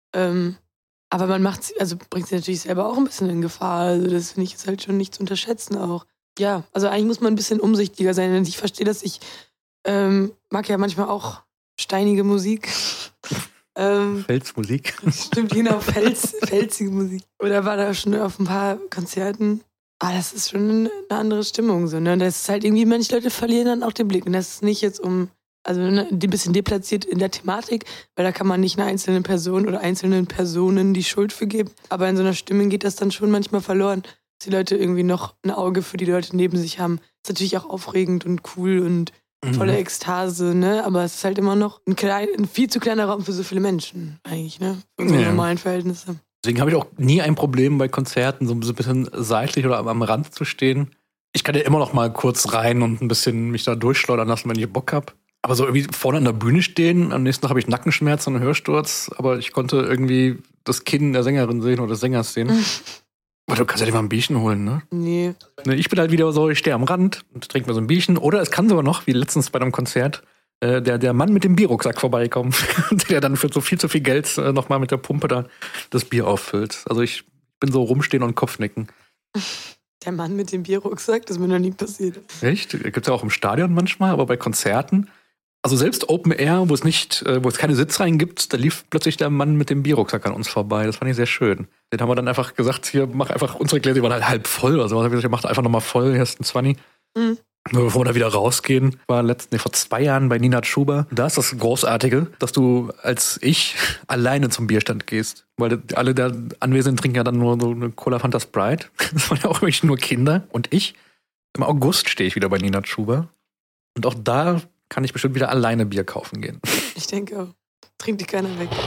Aber man bringt sich natürlich selber auch ein bisschen in Gefahr. Also das finde ich ist halt schon nicht zu unterschätzen auch. Ja, also eigentlich muss man ein bisschen umsichtiger sein. Und ich verstehe, dass ich mag ja manchmal auch steinige Musik. Felsmusik. Stimmt, genau, felsige Musik. Oder war da schon auf ein paar Konzerten. Das ist schon eine andere Stimmung. So, ne? Und das ist halt irgendwie, manche Leute verlieren dann auch den Blick. Und das ist nicht jetzt ein bisschen deplatziert in der Thematik, weil da kann man nicht einer einzelnen Person oder einzelnen Personen die Schuld für geben. Aber in so einer Stimmung geht das dann schon manchmal verloren, dass die Leute irgendwie noch ein Auge für die Leute neben sich haben. Ist natürlich auch aufregend und cool und volle Ekstase, ne? Aber es ist halt immer noch ein viel zu kleiner Raum für so viele Menschen, eigentlich, ne? Für unsere normalen Verhältnisse. Deswegen habe ich auch nie ein Problem bei Konzerten, so ein bisschen seitlich oder am Rand zu stehen. Ich kann ja immer noch mal kurz rein und ein bisschen mich da durchschleudern lassen, wenn ich Bock habe. Aber so irgendwie vorne an der Bühne stehen, am nächsten Tag habe ich Nackenschmerzen und einen Hörsturz, aber ich konnte irgendwie das Kinn der Sängerin sehen oder des Sängers sehen. Aber du kannst ja nicht mal ein Bierchen holen, ne? Nee. Ich bin halt wieder so, ich stehe am Rand und trinke mir so ein Bierchen. Oder es kann sogar noch, wie letztens bei einem Konzert, der Mann mit dem Bierrucksack vorbeikommen, der dann für so viel zu viel Geld nochmal mit der Pumpe da das Bier auffüllt. Also ich bin so rumstehen und Kopfnicken. Der Mann mit dem Bierrucksack, das ist mir noch nie passiert. Echt? Gibt's ja auch im Stadion manchmal, aber bei Konzerten. Also selbst Open Air, wo es keine Sitzreihen gibt, da lief plötzlich der Mann mit dem Bierrucksack an uns vorbei. Das fand ich sehr schön. Den haben wir dann einfach gesagt, hier, mach einfach, unsere Gläser waren halt halb voll. Also ich gesagt, macht einfach nochmal voll, hier ist ein 20. Nur bevor wir da wieder rausgehen, war vor 2 Jahren bei Nina Schuber. Da ist das Großartige, dass du als ich alleine zum Bierstand gehst. Weil alle da Anwesenden trinken ja dann nur so eine Cola Fanta Sprite. Das waren ja auch wirklich nur Kinder. Und ich, im August stehe ich wieder bei Nina Schuber. Und auch da kann ich bestimmt wieder alleine Bier kaufen gehen. Ich denke auch. Trinkt die keiner weg.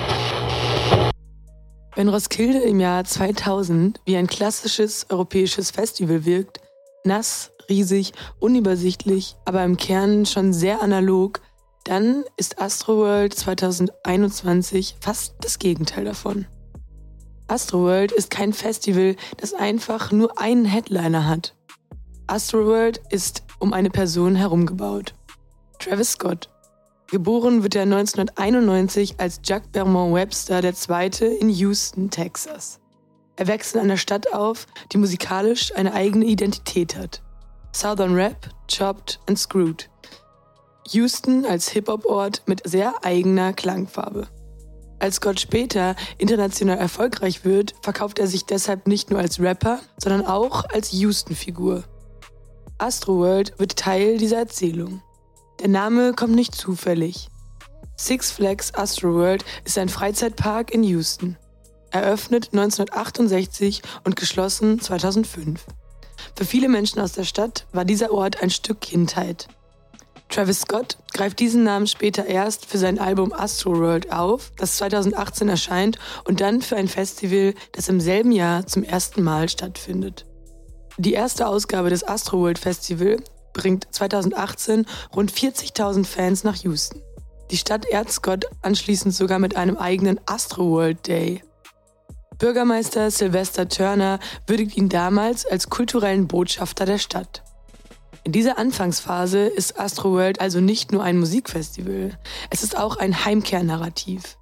Wenn Roskilde im Jahr 2000 wie ein klassisches europäisches Festival wirkt, nass, riesig, unübersichtlich, aber im Kern schon sehr analog, dann ist Astroworld 2021 fast das Gegenteil davon. Astroworld ist kein Festival, das einfach nur einen Headliner hat. Astroworld ist um eine Person herumgebaut. Travis Scott. Geboren wird er 1991 als Jack Bermond Webster II. In Houston, Texas. Er wächst in einer Stadt auf, die musikalisch eine eigene Identität hat. Southern Rap, Chopped and Screwed. Houston als Hip-Hop-Ort mit sehr eigener Klangfarbe. Als Scott später international erfolgreich wird, verkauft er sich deshalb nicht nur als Rapper, sondern auch als Houston-Figur. Astroworld wird Teil dieser Erzählung. Der Name kommt nicht zufällig. Six Flags Astroworld ist ein Freizeitpark in Houston. Eröffnet 1968 und geschlossen 2005. Für viele Menschen aus der Stadt war dieser Ort ein Stück Kindheit. Travis Scott greift diesen Namen später erst für sein Album Astroworld auf, das 2018 erscheint, und dann für ein Festival, das im selben Jahr zum ersten Mal stattfindet. Die erste Ausgabe des Astroworld Festival bringt 2018 rund 40.000 Fans nach Houston. Die Stadt ehrt Scott anschließend sogar mit einem eigenen Astroworld Day. Bürgermeister Sylvester Turner würdigt ihn damals als kulturellen Botschafter der Stadt. In dieser Anfangsphase ist Astroworld also nicht nur ein Musikfestival, es ist auch ein Heimkehrnarrativ.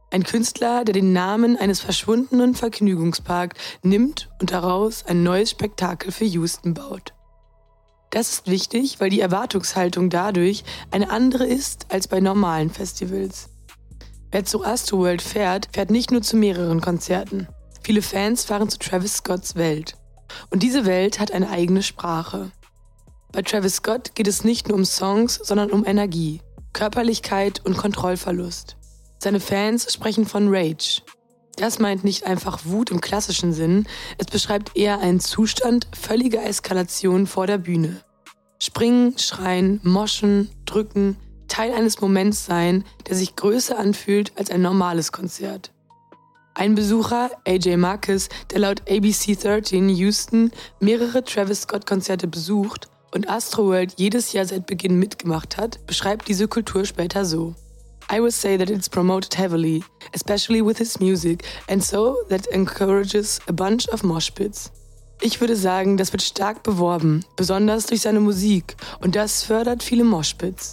Ein Künstler, der den Namen eines verschwundenen Vergnügungsparks nimmt und daraus ein neues Spektakel für Houston baut. Das ist wichtig, weil die Erwartungshaltung dadurch eine andere ist als bei normalen Festivals. Wer zu Astroworld fährt, fährt nicht nur zu mehreren Konzerten. Viele Fans fahren zu Travis Scotts Welt. Und diese Welt hat eine eigene Sprache. Bei Travis Scott geht es nicht nur um Songs, sondern um Energie, Körperlichkeit und Kontrollverlust. Seine Fans sprechen von Rage. Das meint nicht einfach Wut im klassischen Sinn, es beschreibt eher einen Zustand völliger Eskalation vor der Bühne. Springen, schreien, moschen, drücken, Teil eines Moments sein, der sich größer anfühlt als ein normales Konzert. Ein Besucher, AJ Marcus, der laut ABC 13 Houston mehrere Travis Scott-Konzerte besucht und Astroworld jedes Jahr seit Beginn mitgemacht hat, beschreibt diese Kultur später so. I would say that it's promoted heavily, especially with his music, and so that encourages a bunch of mosh pits. Ich würde sagen, das wird stark beworben, besonders durch seine Musik, und das fördert viele Moshpits.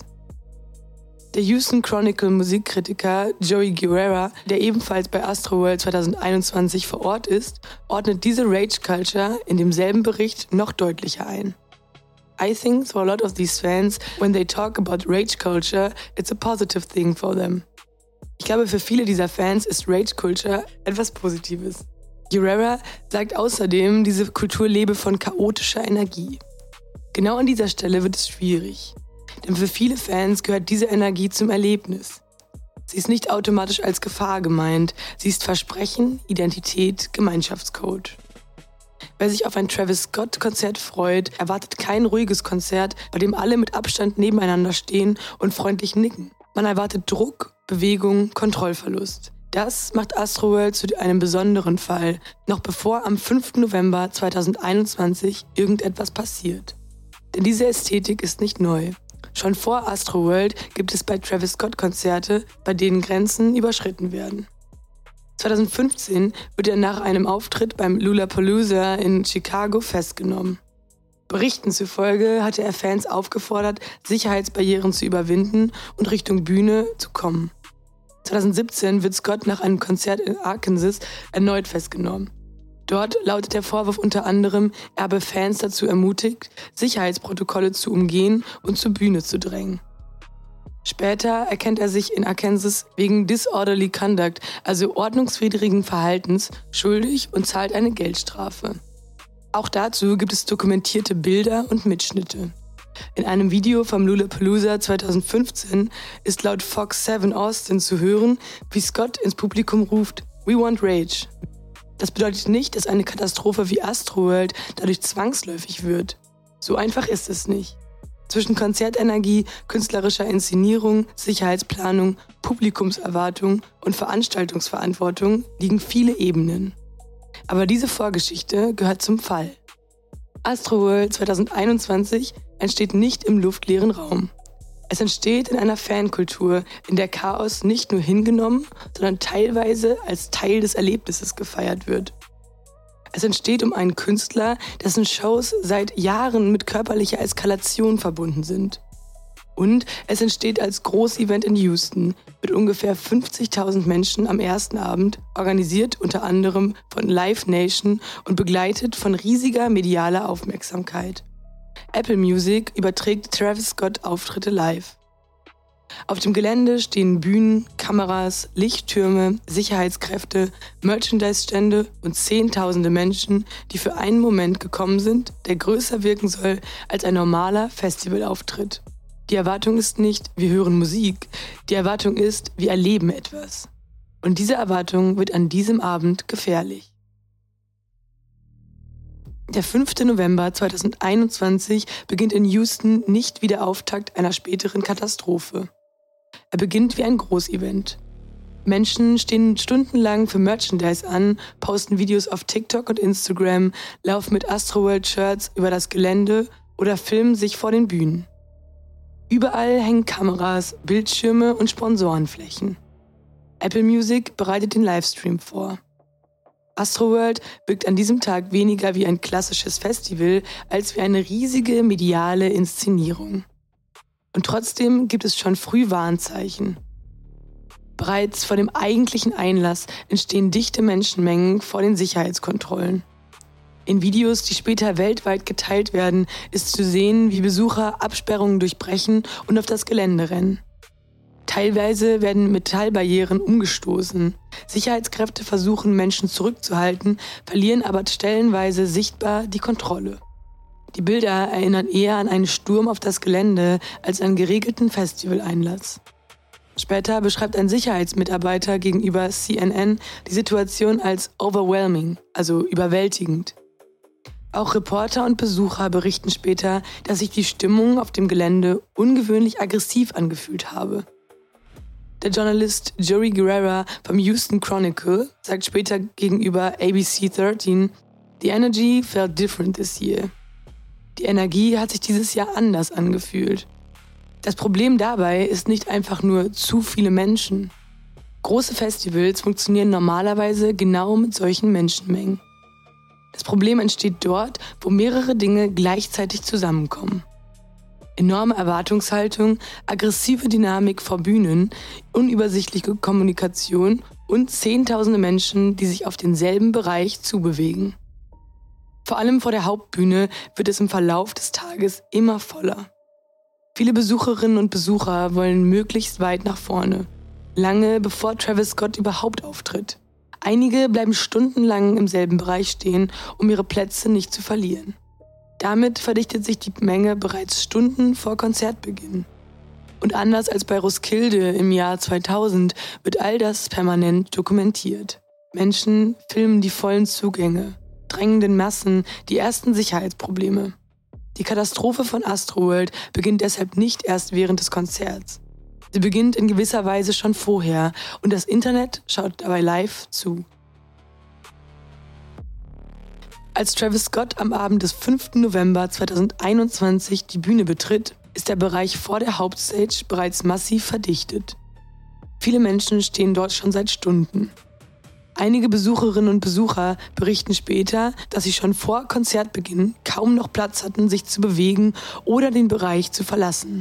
Der Houston Chronicle Musikkritiker Joey Guerrera, der ebenfalls bei Astroworld 2021 vor Ort ist, ordnet diese Rage Culture in demselben Bericht noch deutlicher ein. I think for a lot of these fans, when they talk about rage culture, it's a positive thing for them. Ich glaube, für viele dieser Fans ist Rage Culture etwas Positives. Guerrera sagt außerdem, diese Kultur lebe von chaotischer Energie. Genau an dieser Stelle wird es schwierig. Denn für viele Fans gehört diese Energie zum Erlebnis. Sie ist nicht automatisch als Gefahr gemeint, sie ist Versprechen, Identität, Gemeinschaftscode. Wer sich auf ein Travis Scott-Konzert freut, erwartet kein ruhiges Konzert, bei dem alle mit Abstand nebeneinander stehen und freundlich nicken. Man erwartet Druck, Bewegung, Kontrollverlust. Das macht Astroworld zu einem besonderen Fall, noch bevor am 5. November 2021 irgendetwas passiert. Denn diese Ästhetik ist nicht neu. Schon vor Astroworld gibt es bei Travis Scott Konzerte, bei denen Grenzen überschritten werden. 2015 wird er nach einem Auftritt beim Lollapalooza in Chicago festgenommen. Berichten zufolge hatte er Fans aufgefordert, Sicherheitsbarrieren zu überwinden und Richtung Bühne zu kommen. 2017 wird Scott nach einem Konzert in Arkansas erneut festgenommen. Dort lautet der Vorwurf unter anderem, er habe Fans dazu ermutigt, Sicherheitsprotokolle zu umgehen und zur Bühne zu drängen. Später erkennt er sich in Arkansas wegen Disorderly Conduct, also ordnungswidrigen Verhaltens, schuldig und zahlt eine Geldstrafe. Auch dazu gibt es dokumentierte Bilder und Mitschnitte. In einem Video vom Lollapalooza 2015 ist laut Fox 7 Austin zu hören, wie Scott ins Publikum ruft, "We want Rage." Das bedeutet nicht, dass eine Katastrophe wie Astroworld dadurch zwangsläufig wird. So einfach ist es nicht. Zwischen Konzertenergie, künstlerischer Inszenierung, Sicherheitsplanung, Publikumserwartung und Veranstaltungsverantwortung liegen viele Ebenen. Aber diese Vorgeschichte gehört zum Fall. Astroworld 2021 entsteht nicht im luftleeren Raum. Es entsteht in einer Fankultur, in der Chaos nicht nur hingenommen, sondern teilweise als Teil des Erlebnisses gefeiert wird. Es entsteht um einen Künstler, dessen Shows seit Jahren mit körperlicher Eskalation verbunden sind. Und es entsteht als Großevent in Houston mit ungefähr 50.000 Menschen am ersten Abend, organisiert unter anderem von Live Nation und begleitet von riesiger medialer Aufmerksamkeit. Apple Music überträgt Travis Scott Auftritte live. Auf dem Gelände stehen Bühnen, Kameras, Lichttürme, Sicherheitskräfte, Merchandise-Stände und Zehntausende Menschen, die für einen Moment gekommen sind, der größer wirken soll als ein normaler Festivalauftritt. Die Erwartung ist nicht, wir hören Musik, die Erwartung ist, wir erleben etwas. Und diese Erwartung wird an diesem Abend gefährlich. Der 5. November 2021 beginnt in Houston nicht wie der Auftakt einer späteren Katastrophe. Er beginnt wie ein Großevent. Menschen stehen stundenlang für Merchandise an, posten Videos auf TikTok und Instagram, laufen mit Astroworld-Shirts über das Gelände oder filmen sich vor den Bühnen. Überall hängen Kameras, Bildschirme und Sponsorenflächen. Apple Music bereitet den Livestream vor. Astroworld wirkt an diesem Tag weniger wie ein klassisches Festival, als wie eine riesige mediale Inszenierung. Und trotzdem gibt es schon früh Warnzeichen. Bereits vor dem eigentlichen Einlass entstehen dichte Menschenmengen vor den Sicherheitskontrollen. In Videos, die später weltweit geteilt werden, ist zu sehen, wie Besucher Absperrungen durchbrechen und auf das Gelände rennen. Teilweise werden Metallbarrieren umgestoßen. Sicherheitskräfte versuchen, Menschen zurückzuhalten, verlieren aber stellenweise sichtbar die Kontrolle. Die Bilder erinnern eher an einen Sturm auf das Gelände als an geregelten Festivaleinlass. Später beschreibt ein Sicherheitsmitarbeiter gegenüber CNN die Situation als overwhelming, also überwältigend. Auch Reporter und Besucher berichten später, dass sich die Stimmung auf dem Gelände ungewöhnlich aggressiv angefühlt habe. Der Journalist Joey Guerrera vom Houston Chronicle sagt später gegenüber ABC 13, "The energy felt different this year." Die Energie hat sich dieses Jahr anders angefühlt. Das Problem dabei ist nicht einfach nur zu viele Menschen. Große Festivals funktionieren normalerweise genau mit solchen Menschenmengen. Das Problem entsteht dort, wo mehrere Dinge gleichzeitig zusammenkommen. Enorme Erwartungshaltung, aggressive Dynamik vor Bühnen, unübersichtliche Kommunikation und Zehntausende Menschen, die sich auf denselben Bereich zubewegen. Vor allem vor der Hauptbühne wird es im Verlauf des Tages immer voller. Viele Besucherinnen und Besucher wollen möglichst weit nach vorne, lange bevor Travis Scott überhaupt auftritt. Einige bleiben stundenlang im selben Bereich stehen, um ihre Plätze nicht zu verlieren. Damit verdichtet sich die Menge bereits Stunden vor Konzertbeginn. Und anders als bei Roskilde im Jahr 2000 wird all das permanent dokumentiert. Menschen filmen die vollen Zugänge, drängenden Massen, die ersten Sicherheitsprobleme. Die Katastrophe von Astroworld beginnt deshalb nicht erst während des Konzerts. Sie beginnt in gewisser Weise schon vorher und das Internet schaut dabei live zu. Als Travis Scott am Abend des 5. November 2021 die Bühne betritt, ist der Bereich vor der Hauptstage bereits massiv verdichtet. Viele Menschen stehen dort schon seit Stunden. Einige Besucherinnen und Besucher berichten später, dass sie schon vor Konzertbeginn kaum noch Platz hatten, sich zu bewegen oder den Bereich zu verlassen.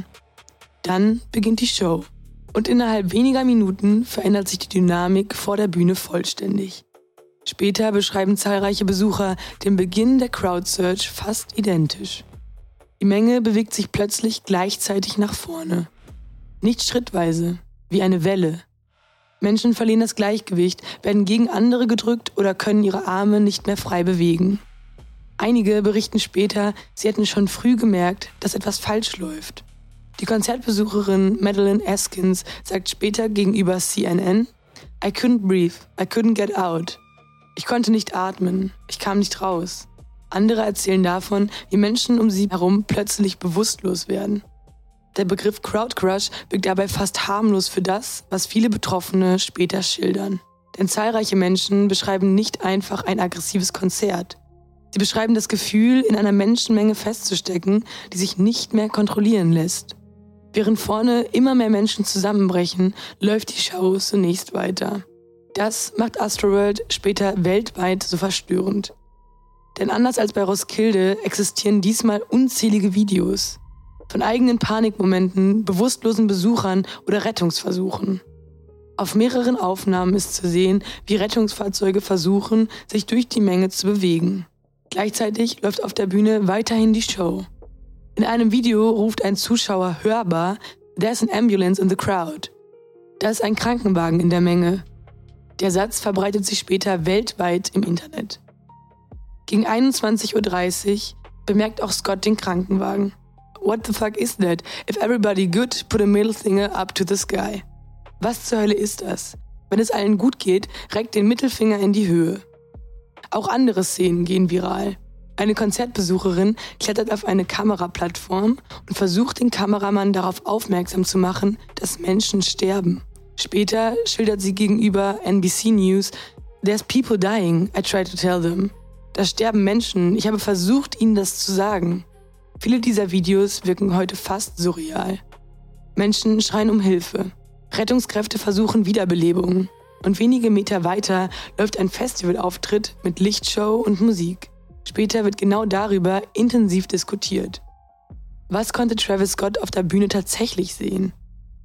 Dann beginnt die Show und innerhalb weniger Minuten verändert sich die Dynamik vor der Bühne vollständig. Später beschreiben zahlreiche Besucher den Beginn der Crowd-Surge fast identisch. Die Menge bewegt sich plötzlich gleichzeitig nach vorne. Nicht schrittweise, wie eine Welle. Menschen verlieren das Gleichgewicht, werden gegen andere gedrückt oder können ihre Arme nicht mehr frei bewegen. Einige berichten später, sie hätten schon früh gemerkt, dass etwas falsch läuft. Die Konzertbesucherin Madeline Askins sagt später gegenüber CNN, "I couldn't breathe, I couldn't get out." Ich konnte nicht atmen, ich kam nicht raus. Andere erzählen davon, wie Menschen um sie herum plötzlich bewusstlos werden. Der Begriff Crowdcrush wirkt dabei fast harmlos für das, was viele Betroffene später schildern. Denn zahlreiche Menschen beschreiben nicht einfach ein aggressives Konzert. Sie beschreiben das Gefühl, in einer Menschenmenge festzustecken, die sich nicht mehr kontrollieren lässt. Während vorne immer mehr Menschen zusammenbrechen, läuft die Show zunächst weiter. Das macht Astroworld später weltweit so verstörend. Denn anders als bei Roskilde existieren diesmal unzählige Videos. Von eigenen Panikmomenten, bewusstlosen Besuchern oder Rettungsversuchen. Auf mehreren Aufnahmen ist zu sehen, wie Rettungsfahrzeuge versuchen, sich durch die Menge zu bewegen. Gleichzeitig läuft auf der Bühne weiterhin die Show. In einem Video ruft ein Zuschauer hörbar, "There's an ambulance in the crowd." Da ist ein Krankenwagen in der Menge. Der Satz verbreitet sich später weltweit im Internet. Gegen 21:30 Uhr bemerkt auch Scott den Krankenwagen. "What the fuck is that? If everybody good, put a middle finger up to the sky." Was zur Hölle ist das? Wenn es allen gut geht, reckt den Mittelfinger in die Höhe. Auch andere Szenen gehen viral. Eine Konzertbesucherin klettert auf eine Kameraplattform und versucht, den Kameramann darauf aufmerksam zu machen, dass Menschen sterben. Später schildert sie gegenüber NBC News, "There's people dying, I try to tell them." Da sterben Menschen, ich habe versucht, ihnen das zu sagen. Viele dieser Videos wirken heute fast surreal. Menschen schreien um Hilfe. Rettungskräfte versuchen Wiederbelebung. Und wenige Meter weiter läuft ein Festivalauftritt mit Lichtshow und Musik. Später wird genau darüber intensiv diskutiert. Was konnte Travis Scott auf der Bühne tatsächlich sehen?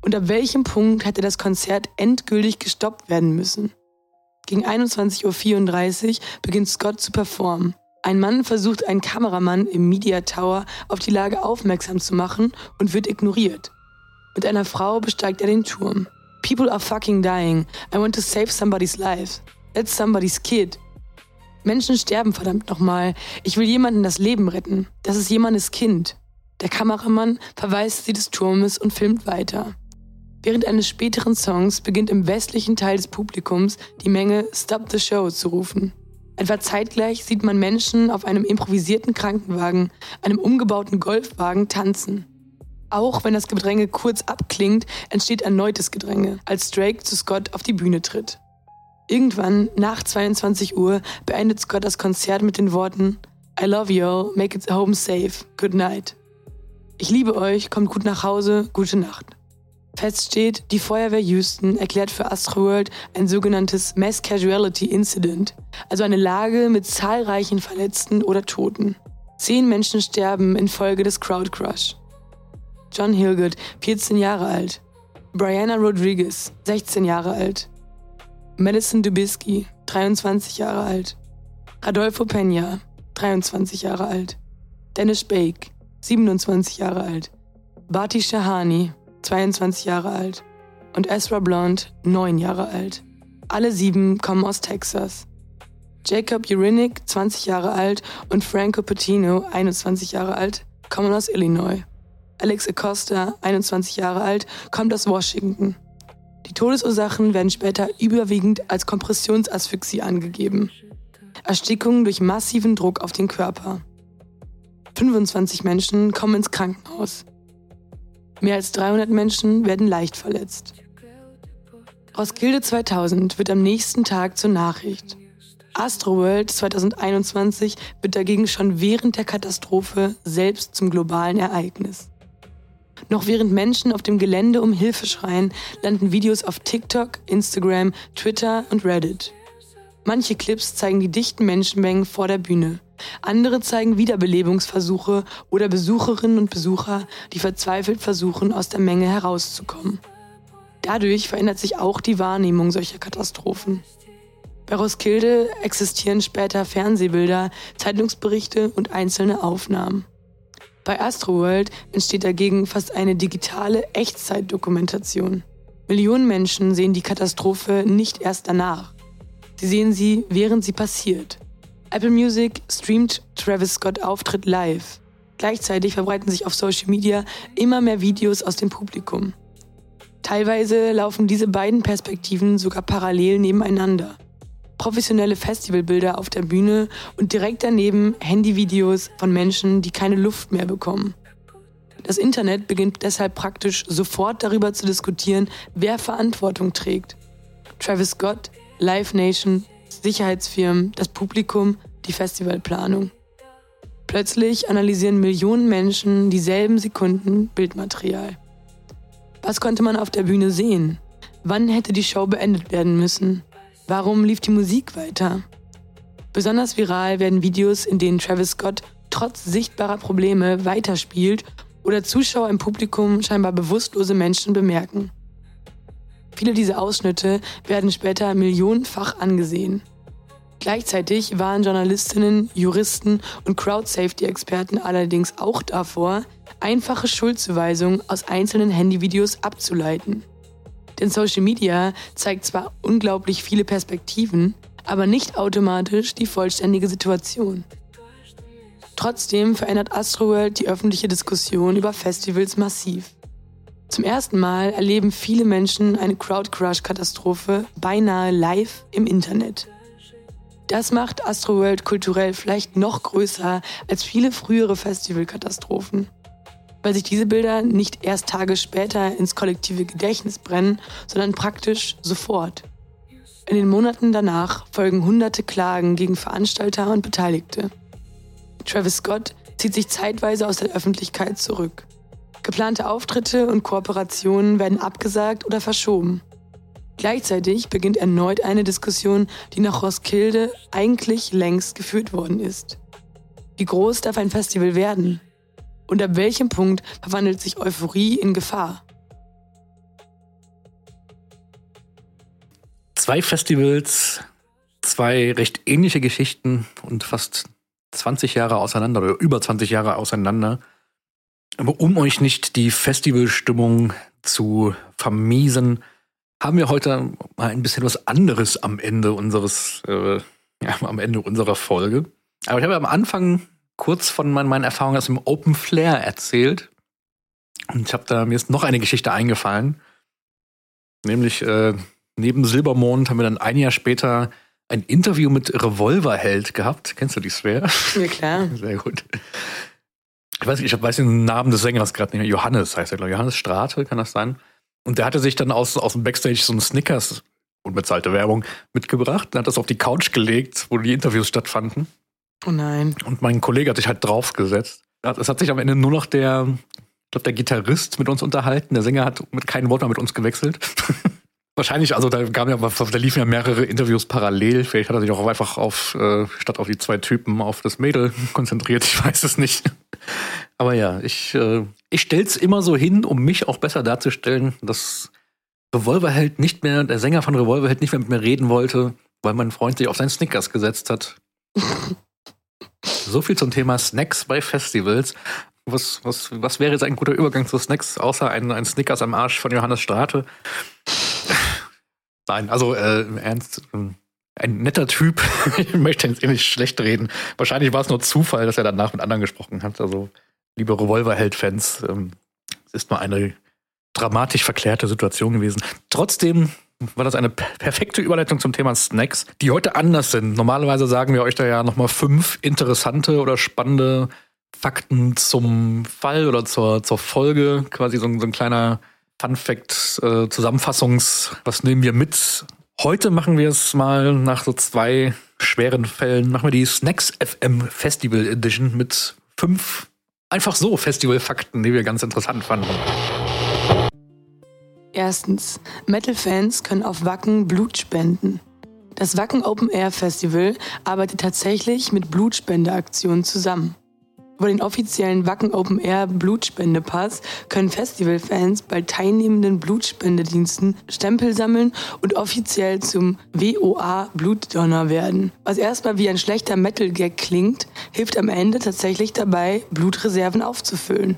Und ab welchem Punkt hätte das Konzert endgültig gestoppt werden müssen? Gegen 21:34 Uhr beginnt Scott zu performen. Ein Mann versucht, einen Kameramann im Media Tower auf die Lage aufmerksam zu machen und wird ignoriert. Mit einer Frau besteigt er den Turm. People are fucking dying. I want to save somebody's life. That's somebody's kid. Menschen sterben verdammt nochmal. Ich will jemandem das Leben retten. Das ist jemandes Kind. Der Kameramann verweist sie des Turmes und filmt weiter. Während eines späteren Songs beginnt im westlichen Teil des Publikums die Menge Stop the Show zu rufen. Etwa zeitgleich sieht man Menschen auf einem improvisierten Krankenwagen, einem umgebauten Golfwagen tanzen. Auch wenn das Gedränge kurz abklingt, entsteht erneutes Gedränge, als Drake zu Scott auf die Bühne tritt. Irgendwann, nach 22 Uhr, beendet Scott das Konzert mit den Worten I love you all, make it home safe, good night. Ich liebe euch, kommt gut nach Hause, gute Nacht. Fest steht, die Feuerwehr Houston erklärt für Astroworld ein sogenanntes Mass Casualty Incident, also eine Lage mit zahlreichen Verletzten oder Toten. 10 Menschen sterben infolge des Crowdcrush. John Hilgert, 14 Jahre alt. Brianna Rodriguez, 16 Jahre alt. Madison Dubisky, 23 Jahre alt. Rodolfo Peña, 23 Jahre alt. Dennis Bake, 27 Jahre alt. Bati Shahani, 22 Jahre alt. Und Ezra Blount, 9 Jahre alt. Alle 7 kommen aus Texas. Jacob Urinick, 20 Jahre alt, und Franco Patino, 21 Jahre alt, kommen aus Illinois. Alex Acosta, 21 Jahre alt, kommt aus Washington. Die Todesursachen werden später überwiegend als Kompressionsasphyxie angegeben. Erstickung durch massiven Druck auf den Körper. 25 Menschen kommen ins Krankenhaus. Mehr als 300 Menschen werden leicht verletzt. Roskilde 2000 wird am nächsten Tag zur Nachricht. Astroworld 2021 wird dagegen schon während der Katastrophe selbst zum globalen Ereignis. Noch während Menschen auf dem Gelände um Hilfe schreien, landen Videos auf TikTok, Instagram, Twitter und Reddit. Manche Clips zeigen die dichten Menschenmengen vor der Bühne. Andere zeigen Wiederbelebungsversuche oder Besucherinnen und Besucher, die verzweifelt versuchen, aus der Menge herauszukommen. Dadurch verändert sich auch die Wahrnehmung solcher Katastrophen. Bei Roskilde existieren später Fernsehbilder, Zeitungsberichte und einzelne Aufnahmen. Bei Astroworld entsteht dagegen fast eine digitale Echtzeitdokumentation. Millionen Menschen sehen die Katastrophe nicht erst danach. Sie sehen sie, während sie passiert. Apple Music streamt Travis Scott Auftritt live. Gleichzeitig verbreiten sich auf Social Media immer mehr Videos aus dem Publikum. Teilweise laufen diese beiden Perspektiven sogar parallel nebeneinander. Professionelle Festivalbilder auf der Bühne und direkt daneben Handyvideos von Menschen, die keine Luft mehr bekommen. Das Internet beginnt deshalb praktisch sofort darüber zu diskutieren, wer Verantwortung trägt. Travis Scott, Live Nation, Sicherheitsfirmen, das Publikum, die Festivalplanung. Plötzlich analysieren Millionen Menschen dieselben Sekunden Bildmaterial. Was konnte man auf der Bühne sehen? Wann hätte die Show beendet werden müssen? Warum lief die Musik weiter? Besonders viral werden Videos, in denen Travis Scott trotz sichtbarer Probleme weiterspielt oder Zuschauer im Publikum scheinbar bewusstlose Menschen bemerken. Viele dieser Ausschnitte werden später millionenfach angesehen. Gleichzeitig waren Journalistinnen, Juristen und Crowd-Safety-Experten allerdings auch davor, einfache Schuldzuweisungen aus einzelnen Handyvideos abzuleiten. Denn Social Media zeigt zwar unglaublich viele Perspektiven, aber nicht automatisch die vollständige Situation. Trotzdem verändert Astroworld die öffentliche Diskussion über Festivals massiv. Zum ersten Mal erleben viele Menschen eine Crowdcrush-Katastrophe beinahe live im Internet. Das macht Astroworld kulturell vielleicht noch größer als viele frühere Festivalkatastrophen, weil sich diese Bilder nicht erst Tage später ins kollektive Gedächtnis brennen, sondern praktisch sofort. In den Monaten danach folgen hunderte Klagen gegen Veranstalter und Beteiligte. Travis Scott zieht sich zeitweise aus der Öffentlichkeit zurück. Geplante Auftritte und Kooperationen werden abgesagt oder verschoben. Gleichzeitig beginnt erneut eine Diskussion, die nach Roskilde eigentlich längst geführt worden ist. Wie groß darf ein Festival werden? Und ab welchem Punkt verwandelt sich Euphorie in Gefahr? 2 Festivals, 2 recht ähnliche Geschichten und fast 20 Jahre auseinander oder über 20 Jahre auseinander. Aber um euch nicht die Festivalstimmung zu vermiesen, haben wir heute mal ein bisschen was anderes am Ende unserer Folge. Aber ich habe am Anfang kurz von meinen Erfahrungen aus dem Open Flair erzählt. Und mir ist noch eine Geschichte eingefallen. Nämlich neben Silbermond haben wir dann ein Jahr später ein Interview mit Revolverheld gehabt. Kennst du die Sphäre? Ja, klar. Sehr gut. Ich weiß den Namen des Sängers gerade nicht mehr. Johannes heißt er, glaube ich. Johannes Strate, kann das sein? Und der hatte sich dann aus dem Backstage so einen Snickers, unbezahlte Werbung, mitgebracht. Und hat das auf die Couch gelegt, wo die Interviews stattfanden. Oh nein. Und mein Kollege hat sich halt draufgesetzt. Es hat sich am Ende nur noch der Gitarrist mit uns unterhalten. Der Sänger hat mit keinem Wort mehr mit uns gewechselt. Wahrscheinlich, also da liefen ja mehrere Interviews parallel. Vielleicht hat er sich auch einfach statt auf die 2 Typen auf das Mädel konzentriert. Ich weiß es nicht. Aber ja, ich stell's immer so hin, um mich auch besser darzustellen, dass der Sänger von Revolverheld nicht mehr mit mir reden wollte, weil mein Freund sich auf seinen Snickers gesetzt hat. So viel zum Thema Snacks bei Festivals. Was wäre jetzt ein guter Übergang zu Snacks, außer ein Snickers am Arsch von Johannes Strate? Nein, also im Ernst, ein netter Typ. Ich möchte jetzt nicht schlecht reden. Wahrscheinlich war es nur Zufall, dass er danach mit anderen gesprochen hat. Also, liebe Revolverheld-Fans, es ist mal eine dramatisch verklärte Situation gewesen. Trotzdem war das eine perfekte Überleitung zum Thema Snacks, die heute anders sind. Normalerweise sagen wir euch da ja nochmal 5 interessante oder spannende Fakten zum Fall oder zur Folge. Quasi so ein kleiner Fun-Fact, was nehmen wir mit? Heute machen wir es mal nach so 2 schweren Fällen, machen wir die Snacks FM Festival Edition mit 5 einfach so Festival-Fakten, die wir ganz interessant fanden. Erstens, Metal-Fans können auf Wacken Blut spenden. Das Wacken Open Air Festival arbeitet tatsächlich mit Blutspendeaktionen zusammen. Über den offiziellen Wacken Open Air Blutspendepass können Festivalfans bei teilnehmenden Blutspendediensten Stempel sammeln und offiziell zum WOA Blutdonor werden. Was erstmal wie ein schlechter Metal-Gag klingt, hilft am Ende tatsächlich dabei, Blutreserven aufzufüllen.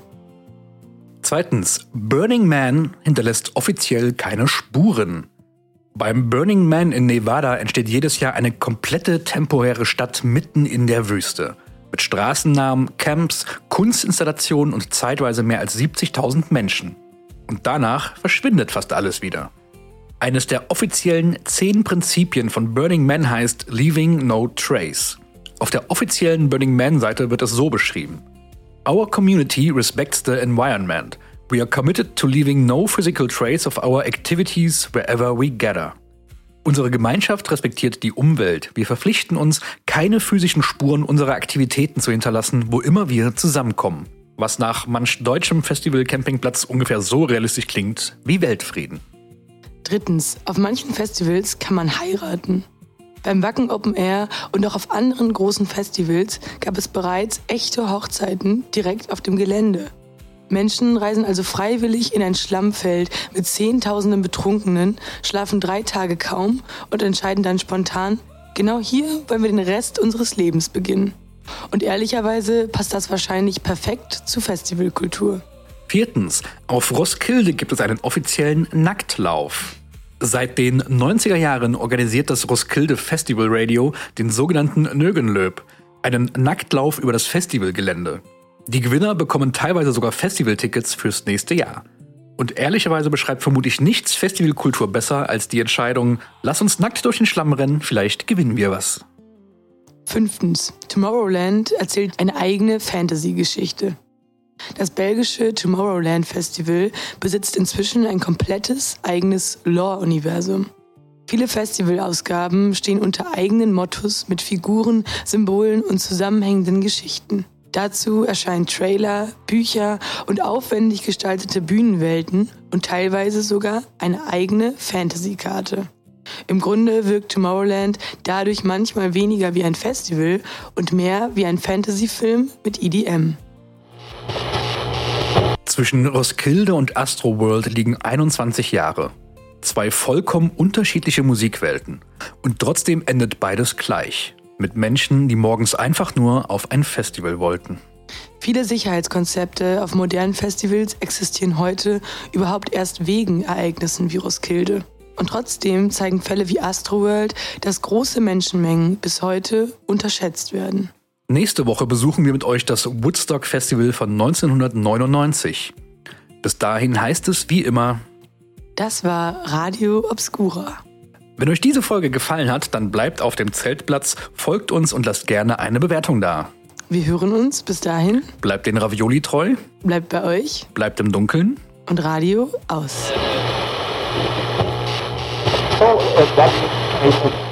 Zweitens, Burning Man hinterlässt offiziell keine Spuren. Beim Burning Man in Nevada entsteht jedes Jahr eine komplette temporäre Stadt mitten in der Wüste. Mit Straßennamen, Camps, Kunstinstallationen und zeitweise mehr als 70.000 Menschen. Und danach verschwindet fast alles wieder. Eines der offiziellen 10 Prinzipien von Burning Man heißt Leaving No Trace. Auf der offiziellen Burning Man-Seite wird es so beschrieben: Our community respects the environment. We are committed to leaving no physical trace of our activities wherever we gather. Unsere Gemeinschaft respektiert die Umwelt. Wir verpflichten uns, keine physischen Spuren unserer Aktivitäten zu hinterlassen, wo immer wir zusammenkommen. Was nach manch deutschem Festival-Campingplatz ungefähr so realistisch klingt wie Weltfrieden. Drittens, auf manchen Festivals kann man heiraten. Beim Wacken Open Air und auch auf anderen großen Festivals gab es bereits echte Hochzeiten direkt auf dem Gelände. Menschen reisen also freiwillig in ein Schlammfeld mit Zehntausenden Betrunkenen, schlafen 3 Tage kaum und entscheiden dann spontan, genau hier wollen wir den Rest unseres Lebens beginnen. Und ehrlicherweise passt das wahrscheinlich perfekt zur Festivalkultur. Viertens, auf Roskilde gibt es einen offiziellen Nacktlauf. Seit den 90er Jahren organisiert das Roskilde Festival Radio den sogenannten Nögenlöp, einen Nacktlauf über das Festivalgelände. Die Gewinner bekommen teilweise sogar Festivaltickets fürs nächste Jahr. Und ehrlicherweise beschreibt vermutlich nichts Festivalkultur besser als die Entscheidung, lass uns nackt durch den Schlamm rennen, vielleicht gewinnen wir was. 5. Tomorrowland erzählt eine eigene Fantasy-Geschichte. Das belgische Tomorrowland Festival besitzt inzwischen ein komplettes eigenes Lore-Universum. Viele Festivalausgaben stehen unter eigenen Mottos mit Figuren, Symbolen und zusammenhängenden Geschichten. Dazu erscheinen Trailer, Bücher und aufwendig gestaltete Bühnenwelten und teilweise sogar eine eigene Fantasy-Karte. Im Grunde wirkt Tomorrowland dadurch manchmal weniger wie ein Festival und mehr wie ein Fantasy-Film mit EDM. Zwischen Roskilde und Astroworld liegen 21 Jahre. Zwei vollkommen unterschiedliche Musikwelten. Und trotzdem endet beides gleich. Mit Menschen, die morgens einfach nur auf ein Festival wollten. Viele Sicherheitskonzepte auf modernen Festivals existieren heute überhaupt erst wegen Ereignissen wie Roskilde. Und trotzdem zeigen Fälle wie Astroworld, dass große Menschenmengen bis heute unterschätzt werden. Nächste Woche besuchen wir mit euch das Woodstock Festival von 1999. Bis dahin heißt es wie immer: Das war Radio Obscura. Wenn euch diese Folge gefallen hat, dann bleibt auf dem Zeltplatz, folgt uns und lasst gerne eine Bewertung da. Wir hören uns bis dahin. Bleibt den Ravioli treu. Bleibt bei euch. Bleibt im Dunkeln. Und Radio aus. So,